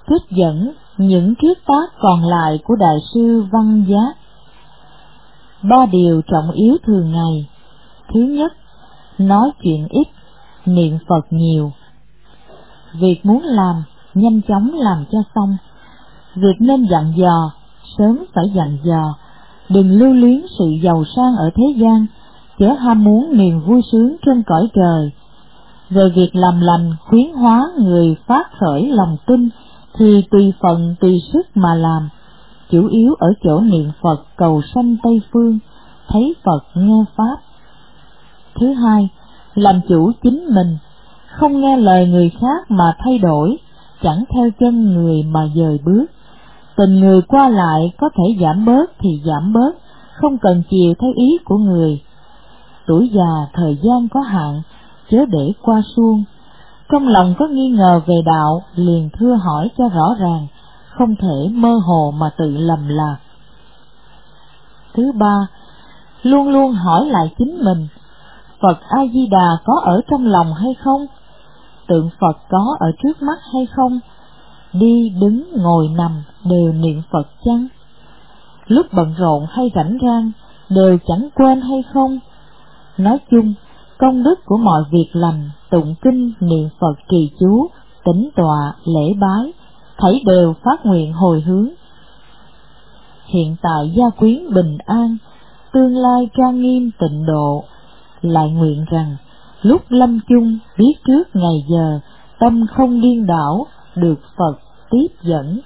Trích dẫn những triết tác còn lại của Đại sư Văn Giác. 3 điều trọng yếu thường ngày. Thứ nhất, nói chuyện ít, niệm Phật nhiều. Việc muốn làm, nhanh chóng làm cho xong. Việc nên dặn dò, sớm phải dặn dò. Đừng lưu luyến sự giàu sang ở thế gian, chớ ham muốn niềm vui sướng trên cõi trời. Về việc làm lành, khuyến hóa người phát khởi lòng tin, thì tùy phận tùy sức mà làm, chủ yếu ở chỗ niệm Phật cầu sanh Tây Phương, thấy Phật nghe Pháp. Thứ hai, làm chủ chính mình, không nghe lời người khác mà thay đổi, chẳng theo chân người mà dời bước. Tình người qua lại có thể giảm bớt thì giảm bớt, không cần chiều theo ý của người. Tuổi già thời gian có hạn, chớ để qua suông. Trong lòng có nghi ngờ về đạo, liền thưa hỏi cho rõ ràng, không thể mơ hồ mà tự lầm lạc. Thứ ba, luôn luôn hỏi lại chính mình, Phật A Di Đà có ở trong lòng hay không? Tượng Phật có ở trước mắt hay không? Đi đứng ngồi nằm đều niệm Phật chăng? Lúc bận rộn hay rảnh rang đều chẳng quên hay không? Nói chung, công đức của mọi việc lành, tụng kinh, niệm Phật trì chú, tĩnh tọa, lễ bái, thảy đều phát nguyện hồi hướng. Hiện tại gia quyến bình an, tương lai trang nghiêm tịnh độ, lại nguyện rằng lúc lâm chung biết trước ngày giờ, tâm không điên đảo, được Phật tiếp dẫn.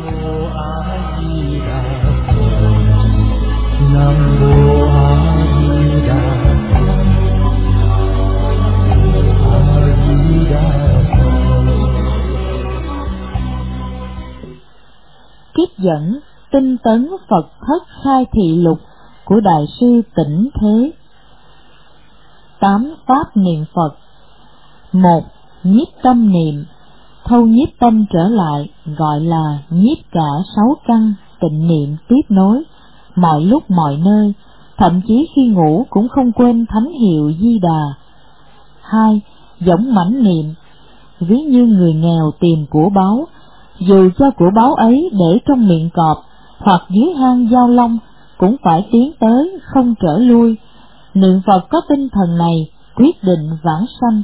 Nam mô A Di Đà Phật. A Di Đà Phật. Trích dẫn tinh tấn Phật thất khai thị lục của Đại sư Tĩnh Thế. 8 pháp niệm Phật. 1. Nhiếp tâm niệm, thâu nhiếp tâm trở lại, gọi là nhiếp cả 6 căn, tịnh niệm tiếp nối, mọi lúc mọi nơi, thậm chí khi ngủ cũng không quên thánh hiệu Di Đà. 2. Dõng mãnh niệm, ví như người nghèo tìm của báu, dù cho của báu ấy để trong miệng cọp hoặc dưới hang dao long, cũng phải tiến tới không trở lui. Niệm Phật có tinh thần này, quyết định vãng sanh.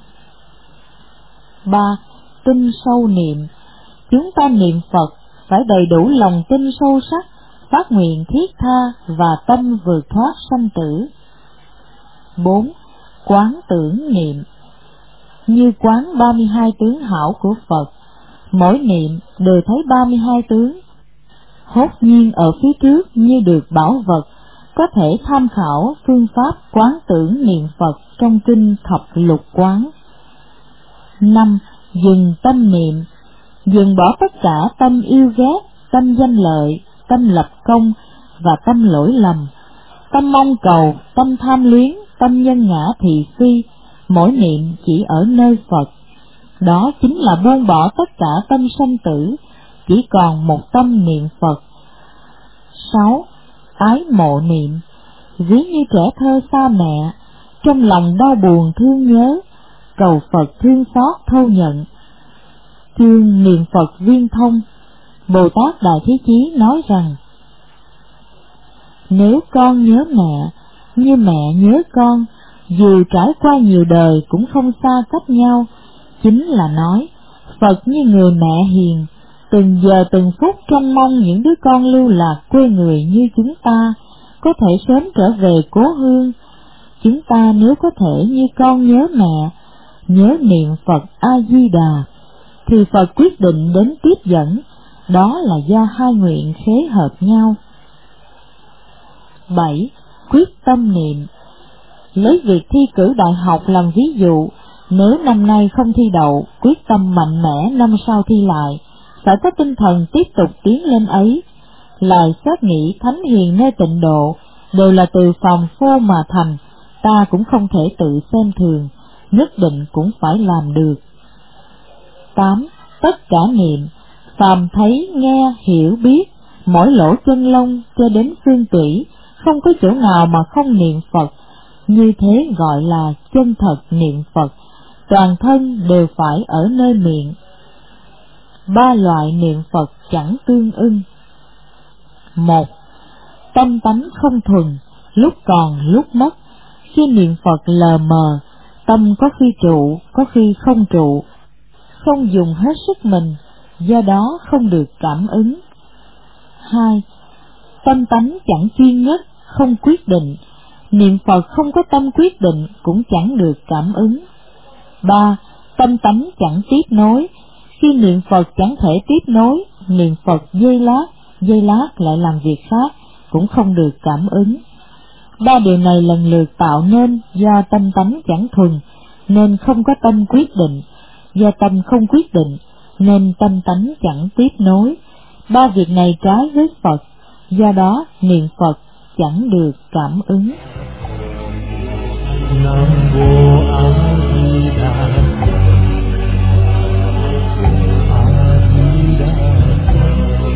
3. Tin sâu niệm, chúng ta niệm Phật phải đầy đủ lòng tin sâu sắc, phát nguyện thiết tha và tâm vượt thoát sanh tử. 4. Quán tưởng niệm, như quán 32 tướng hảo của Phật, mỗi niệm đều thấy 32 tướng, hốt nhiên ở phía trước như được bảo vật, có thể tham khảo phương pháp quán tưởng niệm Phật trong kinh Thập Lục Quán. 5. Dừng tâm niệm, dừng bỏ tất cả tâm yêu ghét, tâm danh lợi, tâm lập công và tâm lỗi lầm, tâm mong cầu, tâm tham luyến, tâm nhân ngã thị phi, mỗi niệm chỉ ở nơi Phật. Đó chính là buông bỏ tất cả tâm sanh tử, chỉ còn một tâm niệm Phật. 6. Ái mộ niệm, ví như trẻ thơ xa mẹ, trong lòng đau buồn thương nhớ, cầu Phật thương xót thâu nhận. Chương niệm Phật viên thông, Bồ Tát Đại Thế Chí nói rằng, nếu con nhớ mẹ, như mẹ nhớ con, dù trải qua nhiều đời cũng không xa cách nhau, chính là nói, Phật như người mẹ hiền, từng giờ từng phút trông mong những đứa con lưu lạc quê người như chúng ta, có thể sớm trở về cố hương. Chúng ta nếu có thể như con nhớ mẹ, nhớ niệm Phật A-di-đà, thì Phật quyết định đến tiếp dẫn, đó là do hai nguyện khế hợp nhau. 7. Quyết tâm niệm, lấy việc thi cử đại học làm ví dụ, nếu năm nay không thi đậu, quyết tâm mạnh mẽ năm sau thi lại, phải có tinh thần tiếp tục tiến lên ấy. Lời xét nghĩ thánh hiền nơi tịnh độ đều là từ phàm phu mà thành, ta cũng không thể tự xem thường, nhất định cũng phải làm được. 8. Tất cả niệm, phàm thấy, nghe, hiểu, biết, mỗi lỗ chân lông cho đến xương tủy, không có chỗ nào mà không niệm Phật, như thế gọi là chân thật niệm Phật, toàn thân đều phải ở nơi miệng. ba loại niệm Phật chẳng tương ưng. 1. Tâm tánh không thuần, lúc còn lúc mất. Khi niệm Phật lờ mờ, tâm có khi trụ, có khi không trụ, không dùng hết sức mình, do đó không được cảm ứng. 2. Tâm tánh chẳng chuyên nhất, không quyết định. Niệm Phật không có tâm quyết định cũng chẳng được cảm ứng. 3. Tâm tánh chẳng tiếp nối. Khi niệm Phật chẳng thể tiếp nối, niệm Phật giây lát lại làm việc khác, cũng không được cảm ứng. Ba điều này lần lượt tạo nên do tâm tánh chẳng thuần, nên không có tâm quyết định. Do tâm không quyết định, nên tâm tánh chẳng tiếp nối. Ba việc này trái với Phật, do đó niệm Phật chẳng được cảm ứng. Nam mô A Di Đà Phật. A Di Đà Phật.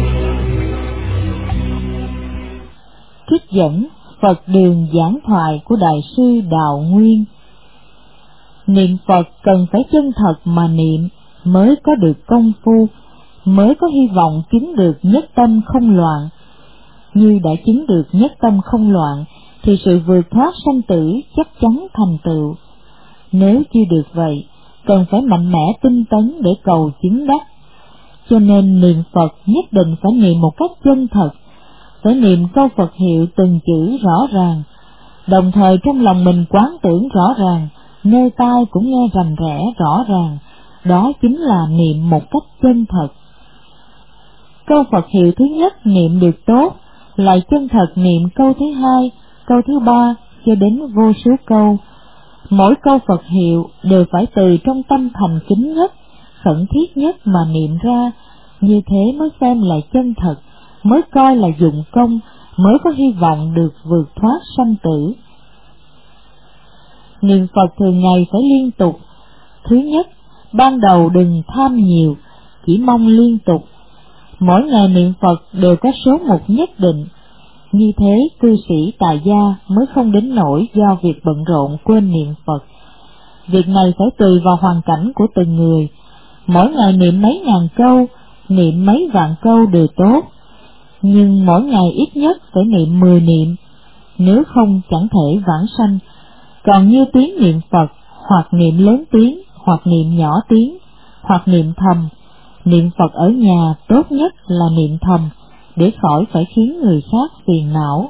Trích dẫn Phật đường giảng thoại của Đại sư Đạo Nguyên. Niệm Phật cần phải chân thật mà niệm mới có được công phu, mới có hy vọng chứng được nhất tâm không loạn. Như đã chứng được nhất tâm không loạn thì sự vượt thoát sanh tử chắc chắn thành tựu. Nếu chưa được vậy, cần phải mạnh mẽ tinh tấn để cầu chứng đắc. Cho nên niệm Phật nhất định phải niệm một cách chân thật, phải niệm câu Phật hiệu từng chữ rõ ràng, đồng thời trong lòng mình quán tưởng rõ ràng, nơi tai cũng nghe rành rẽ rõ ràng. Đó chính là niệm một cách chân thật. Câu Phật hiệu thứ nhất niệm được tốt, lại chân thật niệm câu thứ hai, câu thứ ba cho đến vô số câu. Mỗi câu Phật hiệu đều phải từ trong tâm thành kính nhất, khẩn thiết nhất mà niệm ra, như thế mới xem là chân thật, mới coi là dụng công, mới có hy vọng được vượt thoát sanh tử. Niệm Phật thường ngày phải liên tục. Thứ nhất, ban đầu đừng tham nhiều, chỉ mong liên tục. Mỗi ngày niệm Phật đều có số mục nhất định, như thế cư sĩ tại gia mới không đến nỗi do việc bận rộn quên niệm Phật. Việc này phải tùy vào hoàn cảnh của từng người. Mỗi ngày niệm mấy ngàn câu, niệm mấy vạn câu đều tốt, nhưng mỗi ngày ít nhất phải niệm 10 niệm, nếu không chẳng thể vãng sanh. Còn như tiếng niệm Phật, hoặc niệm lớn tiếng, hoặc niệm nhỏ tiếng, hoặc niệm thầm. Niệm Phật ở nhà tốt nhất là niệm thầm, để khỏi phải khiến người khác phiền não.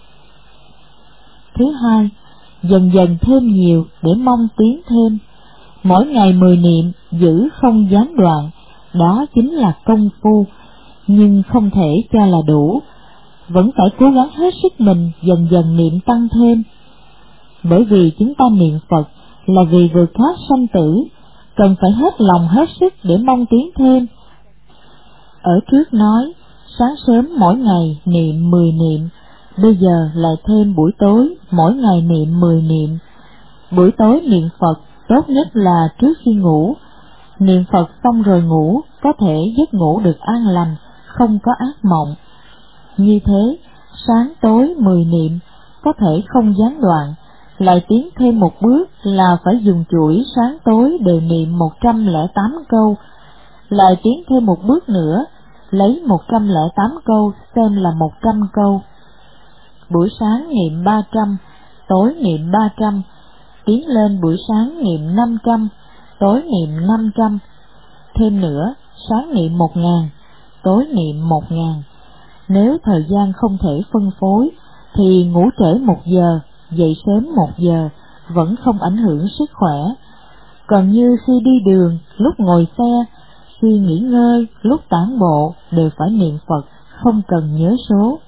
Thứ hai, dần dần thêm nhiều để mong tiến thêm. Mỗi ngày 10 niệm, giữ không gián đoạn, đó chính là công phu, nhưng không thể cho là đủ. Vẫn phải cố gắng hết sức mình dần dần niệm tăng thêm. Bởi vì chúng ta niệm Phật là vì vượt thoát sanh tử, cần phải hết lòng hết sức để mong tiến thêm. Ở trước nói, sáng sớm mỗi ngày niệm 10 niệm, bây giờ lại thêm buổi tối mỗi ngày niệm 10 niệm. Buổi tối niệm Phật tốt nhất là trước khi ngủ. Niệm Phật xong rồi ngủ, có thể giấc ngủ được an lành, không có ác mộng. Như thế, sáng tối 10 niệm, có thể không gián đoạn, lại tiến thêm một bước là phải dùng chuỗi sáng tối đều niệm 108 câu, lại tiến thêm một bước nữa, lấy 108 câu xem là 100 câu. Buổi sáng niệm 300, tối niệm 300, tiến lên buổi sáng niệm 500, tối niệm 500, thêm nữa, sáng niệm 1000, tối niệm 1000. Nếu thời gian không thể phân phối, thì ngủ trễ 1 giờ, dậy sớm 1 giờ, vẫn không ảnh hưởng sức khỏe. Còn như khi đi đường, lúc ngồi xe, khi nghỉ ngơi, lúc tản bộ, đều phải niệm Phật, không cần nhớ số.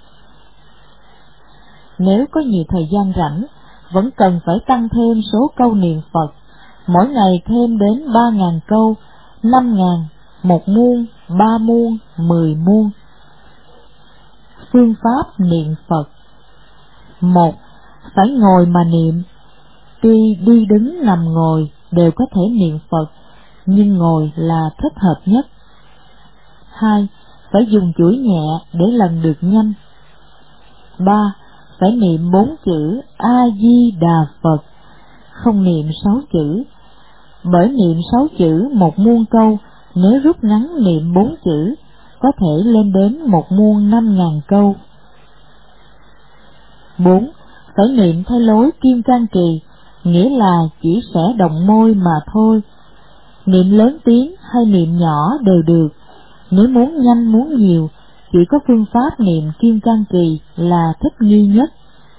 Nếu có nhiều thời gian rảnh, vẫn cần phải tăng thêm số câu niệm Phật, mỗi ngày thêm đến 3.000 câu, 5.000, 1 muôn, 3 muôn, 10 muôn. Phương pháp niệm Phật. 1. Phải ngồi mà niệm. Tuy đi đứng nằm ngồi đều có thể niệm Phật, nhưng ngồi là thích hợp nhất. 2. Phải dùng chuỗi nhẹ để lần được nhanh. 3. Phải niệm 4 chữ A Di Đà Phật, không niệm 6 chữ. Bởi niệm 6 chữ 1 muôn câu, nếu rút ngắn niệm 4 chữ, có thể lên đến 1 muôn 5.000 câu. 4. Phải niệm theo lối Kim Cang Trì, nghĩa là chỉ sẽ động môi mà thôi. Niệm lớn tiếng hay niệm nhỏ đều được, nếu muốn nhanh muốn nhiều, chỉ có phương pháp niệm Kim Cang Trì là thích nghi nhất.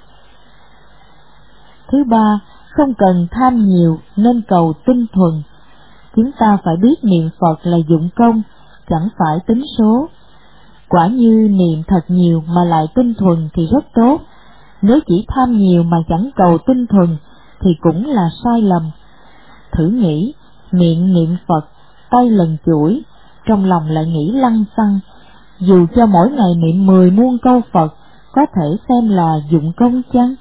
Thứ 3, không cần tham nhiều nên cầu tinh thuần. Chúng ta phải biết niệm Phật là dụng công, chẳng phải tính số. Quả như niệm thật nhiều mà lại tinh thuần thì rất tốt, nếu chỉ tham nhiều mà chẳng cầu tinh thuần thì cũng là sai lầm. Thử nghĩ, miệng niệm Phật, tay lần chuỗi, trong lòng lại nghĩ lăng xăng. Dù cho mỗi ngày niệm 10 muôn câu Phật, có thể xem là dụng công chăng?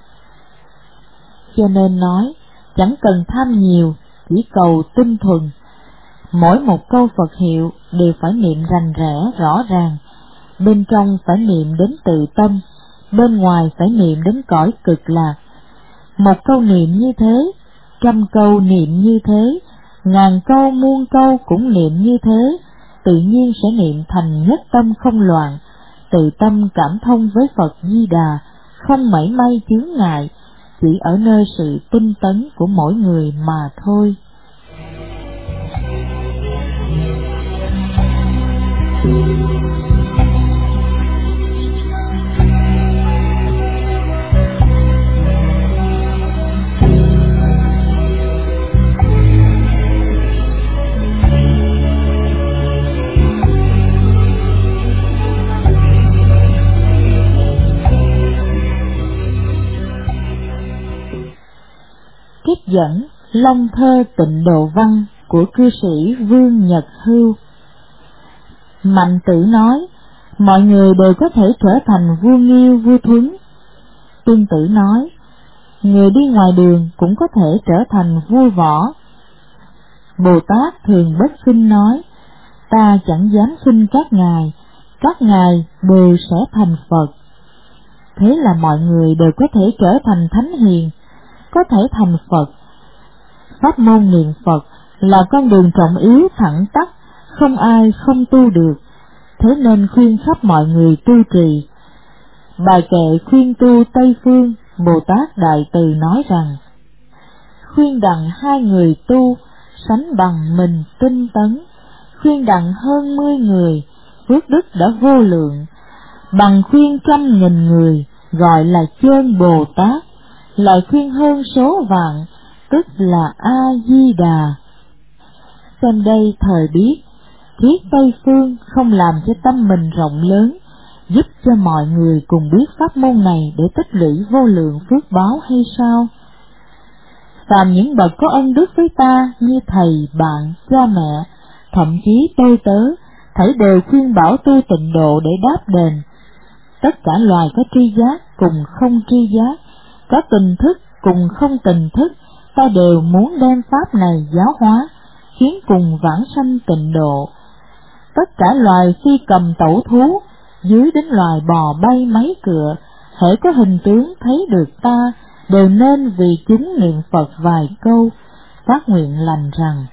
Cho nên nói, chẳng cần tham nhiều, chỉ cầu tinh thuần. Mỗi một câu Phật hiệu đều phải niệm rành rẽ rõ ràng, bên trong phải niệm đến tự tâm, bên ngoài phải niệm đến cõi cực lạc. Một câu niệm như thế, 100 câu niệm như thế, 1000 câu muôn câu cũng niệm như thế, tự nhiên sẽ niệm thành nhất tâm không loạn, tự tâm cảm thông với Phật Di Đà, không mảy may chướng ngại, chỉ ở nơi sự tinh tấn của mỗi người mà thôi. Trích dẫn Long Thơ Tịnh Độ Văn của cư sĩ Vương Nhật Hưu. Mạnh Tử nói, mọi người đều có thể trở thành vua Nghiêu, vua Thuấn. Tương Tử nói, người đi ngoài đường cũng có thể trở thành vua Võ. Bồ Tát Thường Bất Khinh nói, ta chẳng dám khinh các ngài đều sẽ thành Phật. Thế là mọi người đều có thể trở thành thánh hiền, có thể thành Phật. Pháp môn niệm Phật là con đường trọng yếu thẳng tắp, không ai không tu được, thế nên khuyên khắp mọi người tu trì. Bài kệ khuyên tu Tây Phương, Bồ Tát Đại Từ nói rằng, khuyên đặng 2 người tu, sánh bằng mình tinh tấn, khuyên đặng hơn 10 người, phước đức đã vô lượng, bằng khuyên 100.000 người, gọi là chơn Bồ Tát, lại khuyên hơn số vạn, tức là A-di-đà. Xem đây thời biết, thuyết Tây Phương không làm cho tâm mình rộng lớn, giúp cho mọi người cùng biết pháp môn này để tích lũy vô lượng phước báo hay sao? Phàm những bậc có ân đức với ta như thầy, bạn, cha mẹ, thậm chí tôi tớ, thảy đều khuyên bảo tu tịnh độ để đáp đền. Tất cả loài có tri giác cùng không tri giác, có tình thức cùng không tình thức, ta đều muốn đem pháp này giáo hóa, khiến cùng vãng sanh tịnh độ. Tất cả loài phi cầm tẩu thú, dưới đến loài bò bay máy cựa, hễ có hình tướng thấy được ta, đều nên vì chúng niệm Phật vài câu, phát nguyện lành rằng,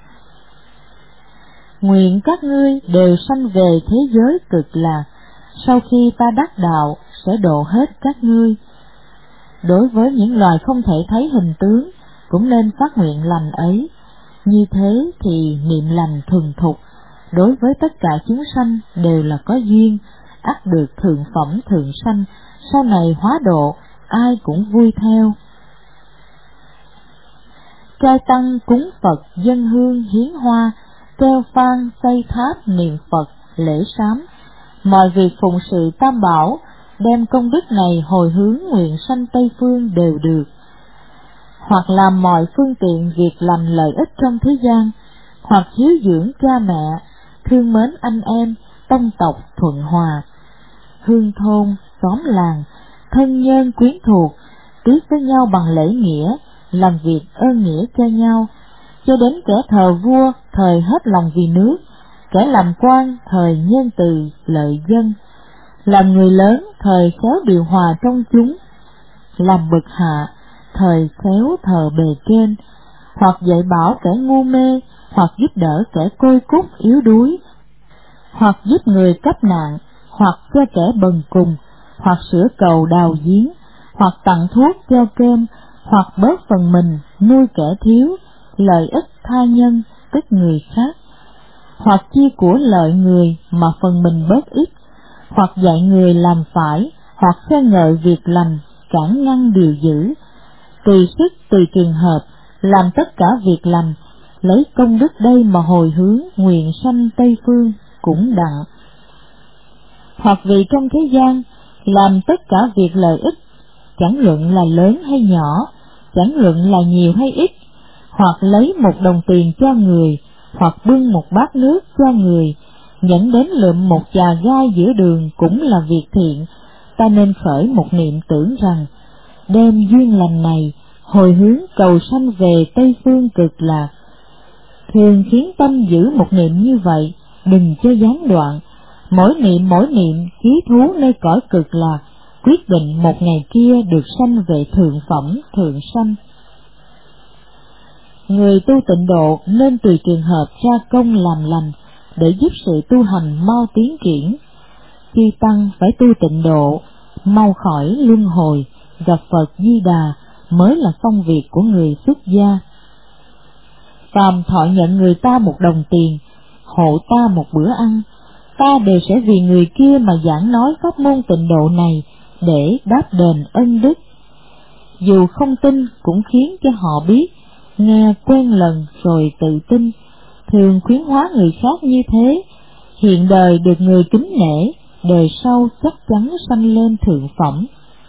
nguyện các ngươi đều sanh về thế giới cực lạc, sau khi ta đắc đạo sẽ độ hết các ngươi. Đối với những loài không thể thấy hình tướng, cũng nên phát nguyện lành ấy. Như thế thì niệm lành thuần thục, đối với tất cả chúng sanh đều là có duyên, ắt được thượng phẩm thượng sanh, sau này hóa độ, ai cũng vui theo. Trai tăng cúng Phật, dân hương hiến hoa, treo phan xây tháp niệm Phật, lễ sám, mọi việc phụng sự Tam Bảo, đem công đức này hồi hướng nguyện sanh Tây Phương đều được. Hoặc làm mọi phương tiện việc lành lợi ích trong thế gian, hoặc hiếu dưỡng cha mẹ, thương mến anh em, tông tộc thuận hòa, hương thôn, xóm làng, thân nhân quyến thuộc, tiếp với nhau bằng lễ nghĩa, làm việc ơn nghĩa cho nhau, cho đến kẻ thờ vua thời hết lòng vì nước, kẻ làm quan thời nhân từ lợi dân, làm người lớn thời khéo điều hòa trong chúng, làm bậc hạ thời khéo thờ bề trên, hoặc dạy bảo kẻ ngu mê, hoặc giúp đỡ kẻ côi cút yếu đuối, hoặc giúp người cấp nạn, hoặc cho kẻ bần cùng, hoặc sửa cầu đào giếng, hoặc tặng thuốc cho cơm, hoặc bớt phần mình nuôi kẻ thiếu, lợi ích tha nhân tức người khác, hoặc chia của lợi người mà phần mình bớt ít, hoặc dạy người làm phải, hoặc khen ngợi việc lành, cản ngăn điều dữ, tùy sức tùy trường hợp, làm tất cả việc lành, lấy công đức đây mà hồi hướng nguyện sanh Tây Phương cũng đặng. Hoặc vì trong thế gian làm tất cả việc lợi ích, chẳng luận là lớn hay nhỏ, chẳng luận là nhiều hay ít, hoặc lấy một đồng tiền cho người, hoặc bưng một bát nước cho người, dẫn đến lượm một chà gai giữa đường cũng là việc thiện, ta nên khởi một niệm tưởng rằng đem duyên lành này hồi hướng cầu sanh về Tây Phương cực lạc. Thường khiến tâm giữ một niệm như vậy, đừng cho gián đoạn, mỗi niệm chí thú nơi cõi cực lạc, quyết định một ngày kia được sanh về thượng phẩm thượng sanh. Người tu tịnh độ nên tùy trường hợp ra công làm lành để giúp sự tu hành mau tiến triển. Chư tăng phải tu tịnh độ, mau khỏi luân hồi, gặp Phật Di Đà mới là công việc của người xuất gia. Phàm thọ nhận người ta một đồng tiền, hộ ta một bữa ăn, ta đều sẽ vì người kia mà giảng nói pháp môn tịnh độ này để đáp đền ân đức. Dù không tin cũng khiến cho họ biết, nghe quen lần rồi tự tin, thường khuyến hóa người khác như thế, hiện đời được người kính nể, đời sau chắc chắn sanh lên thượng phẩm.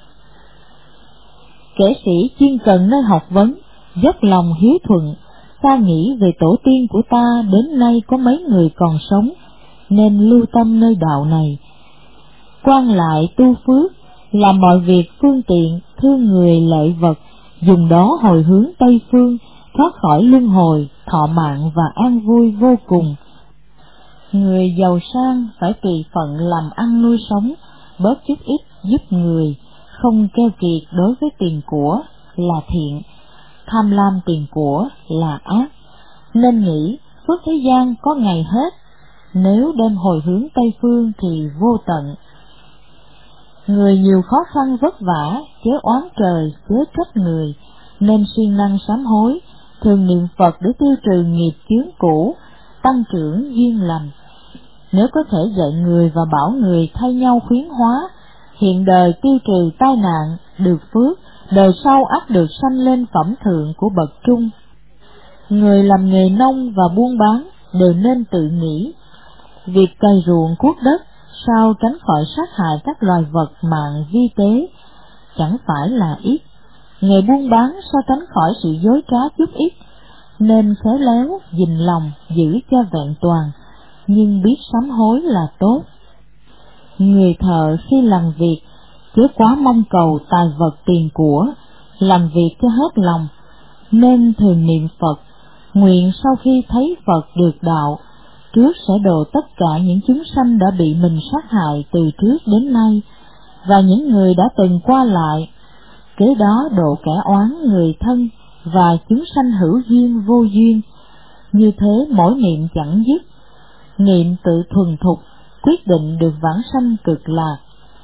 Kẻ sĩ chuyên cần nơi học vấn, dốc lòng hiếu thuận, ta nghĩ về tổ tiên của ta đến nay có mấy người còn sống, nên lưu tâm nơi đạo này. Quan lại tu phước, làm mọi việc phương tiện, thương người lợi vật, dùng đó hồi hướng Tây Phương, thoát khỏi luân hồi, thọ mạng và an vui vô cùng. Người giàu sang phải tùy phận làm ăn nuôi sống, bớt chút ít giúp người, không keo kiệt đối với tiền của là thiện, tham lam tiền của là ác. Nên nghĩ phước thế gian có ngày hết, nếu đem hồi hướng Tây Phương thì vô tận. Người nhiều khó khăn vất vả, chớ oán trời, chớ trách người, nên siêng năng sám hối, thường niệm Phật để tiêu trừ nghiệp chướng cũ, tăng trưởng duyên lành. Nếu có thể dạy người và bảo người thay nhau khuyến hóa, hiện đời tiêu trừ tai nạn, được phước, đời sau ắt được sanh lên phẩm thượng của bậc trung. Người làm nghề nông và buôn bán đều nên tự nghĩ, việc cày ruộng cuốc đất sao tránh khỏi sát hại các loài vật mạng vi tế, chẳng phải là ít. Nghề buôn bán sao tránh khỏi sự dối trá chút ít, nên khéo léo gìn lòng giữ cho vẹn toàn, nhưng biết sám hối là tốt. Người thợ khi làm việc chớ quá mong cầu tài vật tiền của, làm việc cho hết lòng, nên thường niệm Phật, nguyện sau khi thấy Phật được đạo, trước sẽ độ tất cả những chúng sanh đã bị mình sát hại từ trước đến nay, và những người đã từng qua lại, kế đó độ kẻ oán người thân và chúng sanh hữu duyên vô duyên. Như thế mỗi niệm chẳng dứt, niệm tự thuần thục, quyết định được vãng sanh cực lạc.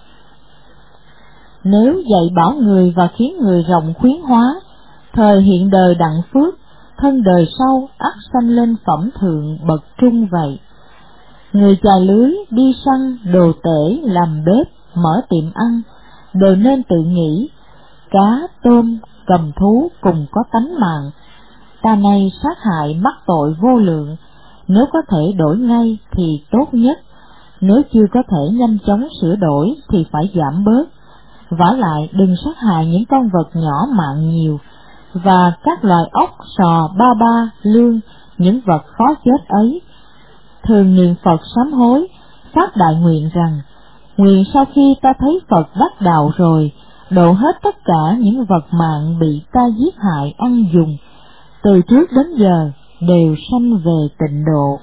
Nếu dạy bảo người và khiến người rộng khuyến hóa, thời hiện đời đặng phước, thân đời sau ắt sanh lên phẩm thượng bậc trung vậy. Người chài lưới, đi săn, đồ tể, làm bếp, mở tiệm ăn, đều nên tự nghĩ, cá, tôm, cầm thú cùng có tánh mạng, ta nay sát hại mắc tội vô lượng, nếu có thể đổi ngay thì tốt nhất, nếu chưa có thể nhanh chóng sửa đổi thì phải giảm bớt. Vả lại đừng sát hại những con vật nhỏ mạng nhiều, và các loài ốc, sò, ba ba, lương, những vật khó chết ấy. Thường niệm Phật sám hối, phát đại nguyện rằng, nguyện sau khi ta thấy Phật đắc đạo rồi, độ hết tất cả những vật mạng bị ta giết hại ăn dùng, từ trước đến giờ đều sanh về tịnh độ.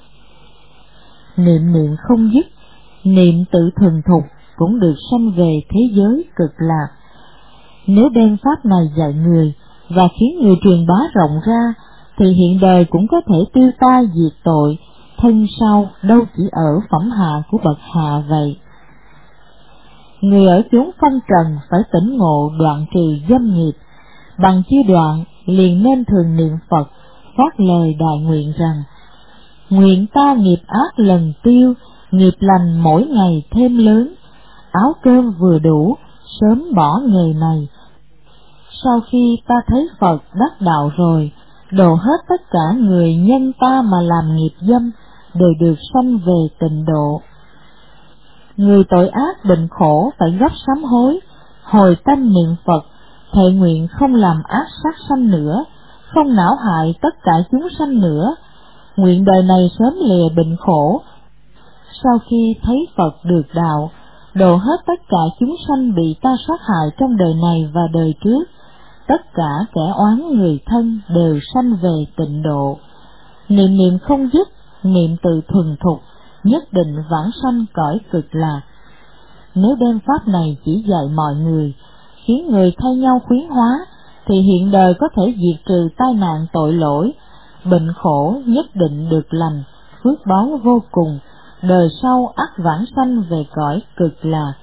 Niệm không dứt, niệm tự thuần thục cũng được sanh về thế giới cực lạc. Nếu đem pháp này dạy người và khiến người truyền bá rộng ra, thì hiện đời cũng có thể tiêu tai diệt tội, thân sau đâu chỉ ở phẩm hạ của bậc hạ vậy. Người ở chốn phong trần phải tỉnh ngộ đoạn trừ dâm nghiệp, bằng chưa đoạn liền nên thường niệm Phật, phát lời đại nguyện rằng: nguyện ta nghiệp ác lần tiêu, nghiệp lành mỗi ngày thêm lớn, áo cơm vừa đủ, sớm bỏ nghề này. Sau khi ta thấy Phật đắc đạo rồi, độ hết tất cả người nhân ta mà làm nghiệp dâm, đều được sanh về tịnh độ. Người tội ác bệnh khổ phải gấp sám hối, hồi tâm niệm Phật, thệ nguyện không làm ác sát sanh nữa, không não hại tất cả chúng sanh nữa, nguyện đời này sớm lìa bệnh khổ. Sau khi thấy Phật được đạo, độ hết tất cả chúng sanh bị ta sát hại trong đời này và đời trước, tất cả kẻ oán người thân đều sanh về tịnh độ. Niệm niệm không dứt, niệm từ thuần thục, nhất định vãng sanh cõi cực lạc. Nếu đem pháp này chỉ dạy mọi người, khiến người thay nhau khuyến hóa, thì hiện đời có thể diệt trừ tai nạn tội lỗi, bệnh khổ nhất định được lành, phước báo vô cùng, đời sau ắt vãng sanh về cõi cực lạc.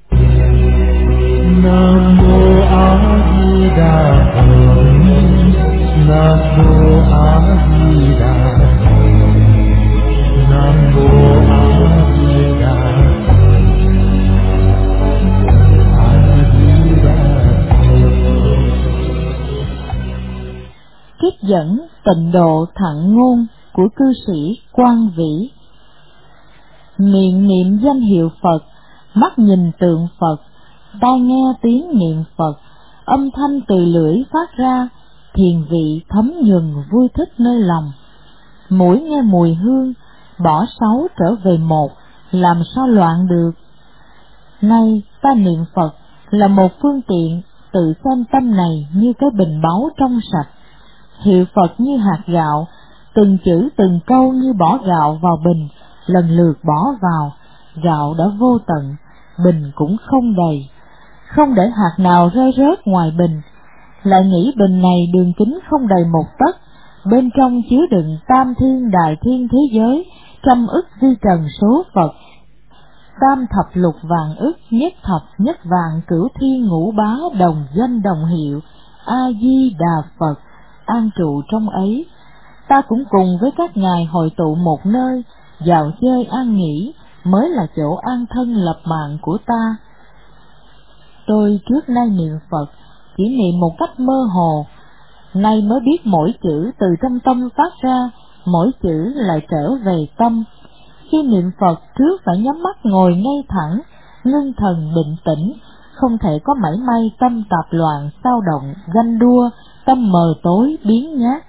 Nam mô A Di Đà Phật. Nam mô A Di Đà Phật. Nam mô A Di Đà Phật. A Di Đà Phật. Trích dẫn Tịnh Độ Thặng Ngôn của cư sĩ Quan Vĩ. Miệng niệm danh hiệu Phật, mắt nhìn tượng Phật, tai nghe tiếng niệm Phật, âm thanh từ lưỡi phát ra, thiền vị thấm nhuần vui thích nơi lòng. Mũi nghe mùi hương, bỏ sáu trở về một, làm sao loạn được. Nay ta niệm Phật là một phương tiện, tự xem tâm này như cái bình báu trong sạch. Hiệu Phật như hạt gạo, từng chữ từng câu như bỏ gạo vào bình, lần lượt bỏ vào, gạo đã vô tận, bình cũng không đầy, không để hạt nào rơi rớt ngoài bình. Lại nghĩ bình này đường kính không đầy một tấc, bên trong chứa đựng tam thiên đại thiên thế giới, trăm ức vi trần số Phật, tam thập lục vạn ức, nhất thập nhất vạn cửu thiên ngũ bá đồng danh đồng hiệu, A Di Đà Phật an trụ trong ấy. Ta cũng cùng với các ngài hội tụ một nơi, dạo chơi an nghỉ, mới là chỗ an thân lập mạng của ta. Tôi trước nay niệm Phật chỉ niệm một cách mơ hồ, nay mới biết mỗi chữ từ trong tâm phát ra, mỗi chữ lại trở về tâm. Khi niệm Phật trước phải nhắm mắt ngồi ngay thẳng, ngưng thần định tĩnh, không thể có mảy may tâm tạp loạn, xao động, ganh đua, tâm mờ tối biến nhát.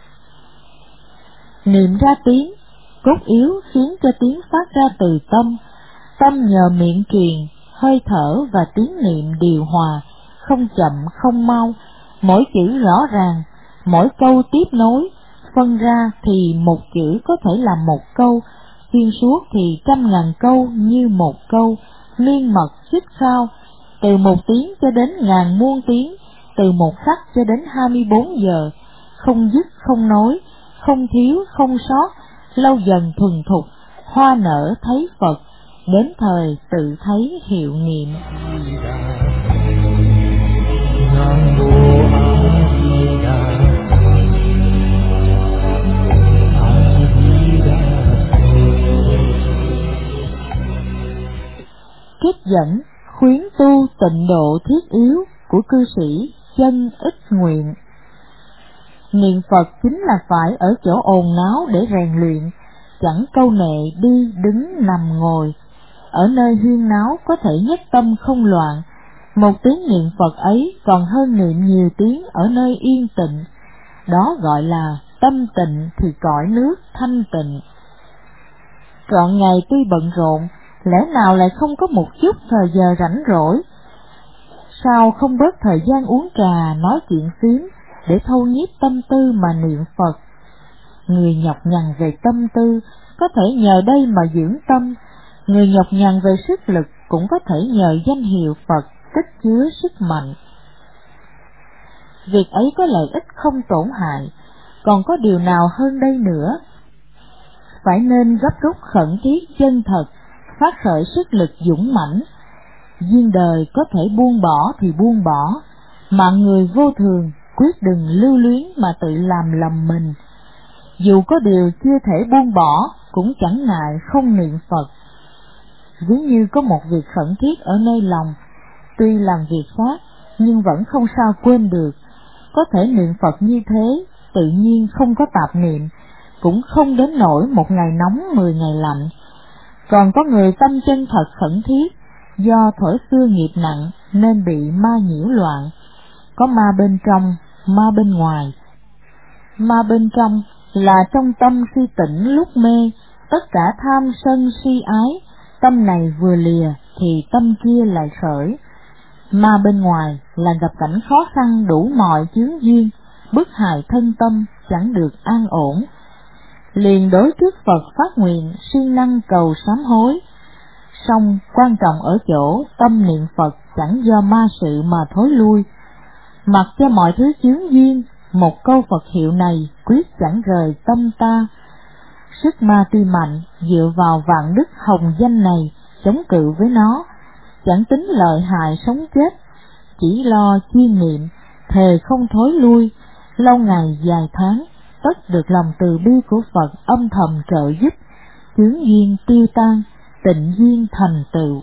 Niệm ra tiếng, cốt yếu khiến cho tiếng phát ra từ tâm, tâm nhờ miệng truyền, hơi thở và tiếng niệm điều hòa, không chậm không mau, mỗi chữ rõ ràng, mỗi câu tiếp nối, phân ra thì một chữ có thể là một câu, xuyên suốt thì trăm ngàn câu như một câu, miên mật xích sao, từ một tiếng cho đến ngàn muôn tiếng, từ một khắc cho đến 24 giờ, không dứt không nối, không thiếu không sót, lâu dần thuần thục, hoa nở thấy Phật, đến thời tự thấy hiệu nghiệm. Nam mô A Di Đà Phật. A Di Đà Phật. Trích dẫn khuyến tu tịnh độ thiết yếu của cư sĩ Chân Ích Nguyện. Niệm Phật chính là phải ở chỗ ồn náo để rèn luyện, chẳng câu nệ đi đứng nằm ngồi. Ở nơi huyên náo có thể nhất tâm không loạn, một tiếng niệm Phật ấy còn hơn niệm nhiều tiếng ở nơi yên tịnh. Đó gọi là tâm tịnh thì cõi nước thanh tịnh. Trọn ngày tuy bận rộn, lẽ nào lại không có một chút thời giờ rảnh rỗi? Sao không bớt thời gian uống trà nói chuyện phiếm để thâu nhiếp tâm tư mà niệm Phật? Người nhọc nhằn về tâm tư có thể nhờ đây mà dưỡng tâm, người nhọc nhằn về sức lực cũng có thể nhờ danh hiệu Phật tích chứa sức mạnh. Việc ấy có lợi ích không tổn hại, còn có điều nào hơn đây nữa? Phải nên gấp rút khẩn thiết chân thật, phát khởi sức lực dũng mãnh. Duyên đời có thể buông bỏ thì buông bỏ, mạng người vô thường, quyết đừng lưu luyến mà tự làm lầm mình. Dù có điều chưa thể buông bỏ, cũng chẳng ngại không niệm Phật. Ví như có một việc khẩn thiết ở nơi lòng, tuy làm việc khác, nhưng vẫn không sao quên được. Có thể niệm Phật như thế, tự nhiên không có tạp niệm, cũng không đến nỗi một ngày nóng 10 ngày lạnh. Còn có người tâm chân thật khẩn thiết, do thuở xưa nghiệp nặng nên bị ma nhiễu loạn. Có ma bên trong, ma bên ngoài. Ma bên trong là trong tâm si tỉnh lúc mê, tất cả tham sân si ái, tâm này vừa lìa thì tâm kia lại khởi. Ma bên ngoài là gặp cảnh khó khăn đủ mọi chướng duyên, bức hại thân tâm, chẳng được an ổn. Liền đối trước Phật phát nguyện, siêng năng cầu sám hối. Song quan trọng ở chỗ tâm niệm Phật chẳng do ma sự mà thối lui. Mặc cho mọi thứ chướng duyên, một câu Phật hiệu này quyết chẳng rời tâm ta. Sức ma tuy mạnh, dựa vào vạn đức hồng danh này, chống cự với nó, chẳng tính lợi hại sống chết, chỉ lo chuyên niệm, thề không thối lui, lâu ngày dài tháng, tất được lòng từ bi của Phật âm thầm trợ giúp, chướng duyên tiêu tan, tịnh duyên thành tựu.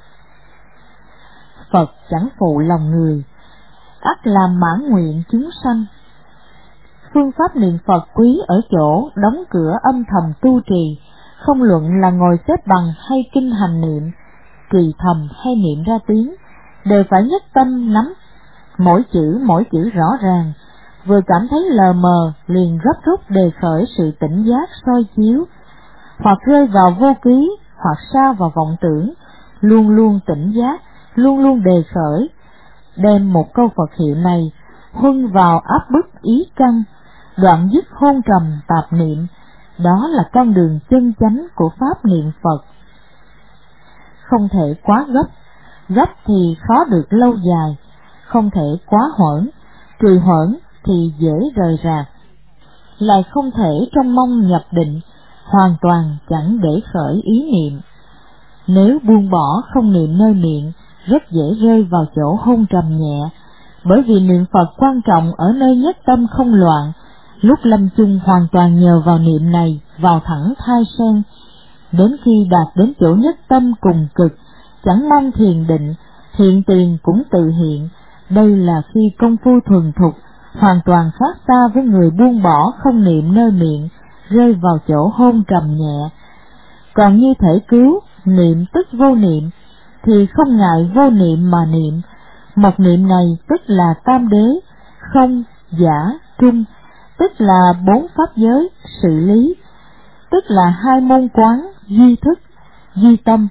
Phật chẳng phụ lòng người, ắt làm mãn nguyện chúng sanh. Phương pháp niệm Phật quý ở chỗ đóng cửa âm thầm tu trì, không luận là ngồi xếp bằng hay kinh hành niệm, trì thầm hay niệm ra tiếng, đều phải nhất tâm nắm mỗi chữ rõ ràng, vừa cảm thấy lờ mờ liền gấp rút đề khởi sự tỉnh giác soi chiếu, hoặc rơi vào vô ký, hoặc sa vào vọng tưởng, luôn luôn tỉnh giác, luôn luôn đề khởi, đem một câu Phật hiệu này huân vào áp bức ý căn, đoạn dứt hôn trầm tạp niệm. Đó là con đường chân chánh của pháp niệm Phật. Không thể quá gấp thì khó được lâu dài, không thể quá hoãn, trì hoãn thì dễ rời rạc, lại không thể trong mong nhập định, hoàn toàn chẳng để khởi ý niệm. Nếu buông bỏ không niệm nơi miệng, rất dễ rơi vào chỗ hôn trầm nhẹ, bởi vì niệm Phật quan trọng ở nơi nhất tâm không loạn. Lúc lâm chung hoàn toàn nhờ vào niệm này vào thẳng thai sen, đến khi đạt đến chỗ nhất tâm cùng cực, chẳng mong thiền định, hiện tiền cũng tự hiện. Đây là khi công phu thuần thục, hoàn toàn khác xa với người buông bỏ không niệm nơi miệng, rơi vào chỗ hôn trầm nhẹ. Còn như thể cứu, niệm tức vô niệm, thì không ngại vô niệm mà niệm. Một niệm này tức là tam đế, không, giả, trung, tức là 4 pháp giới, sự lý, tức là 2 môn quán, duy thức, duy tâm,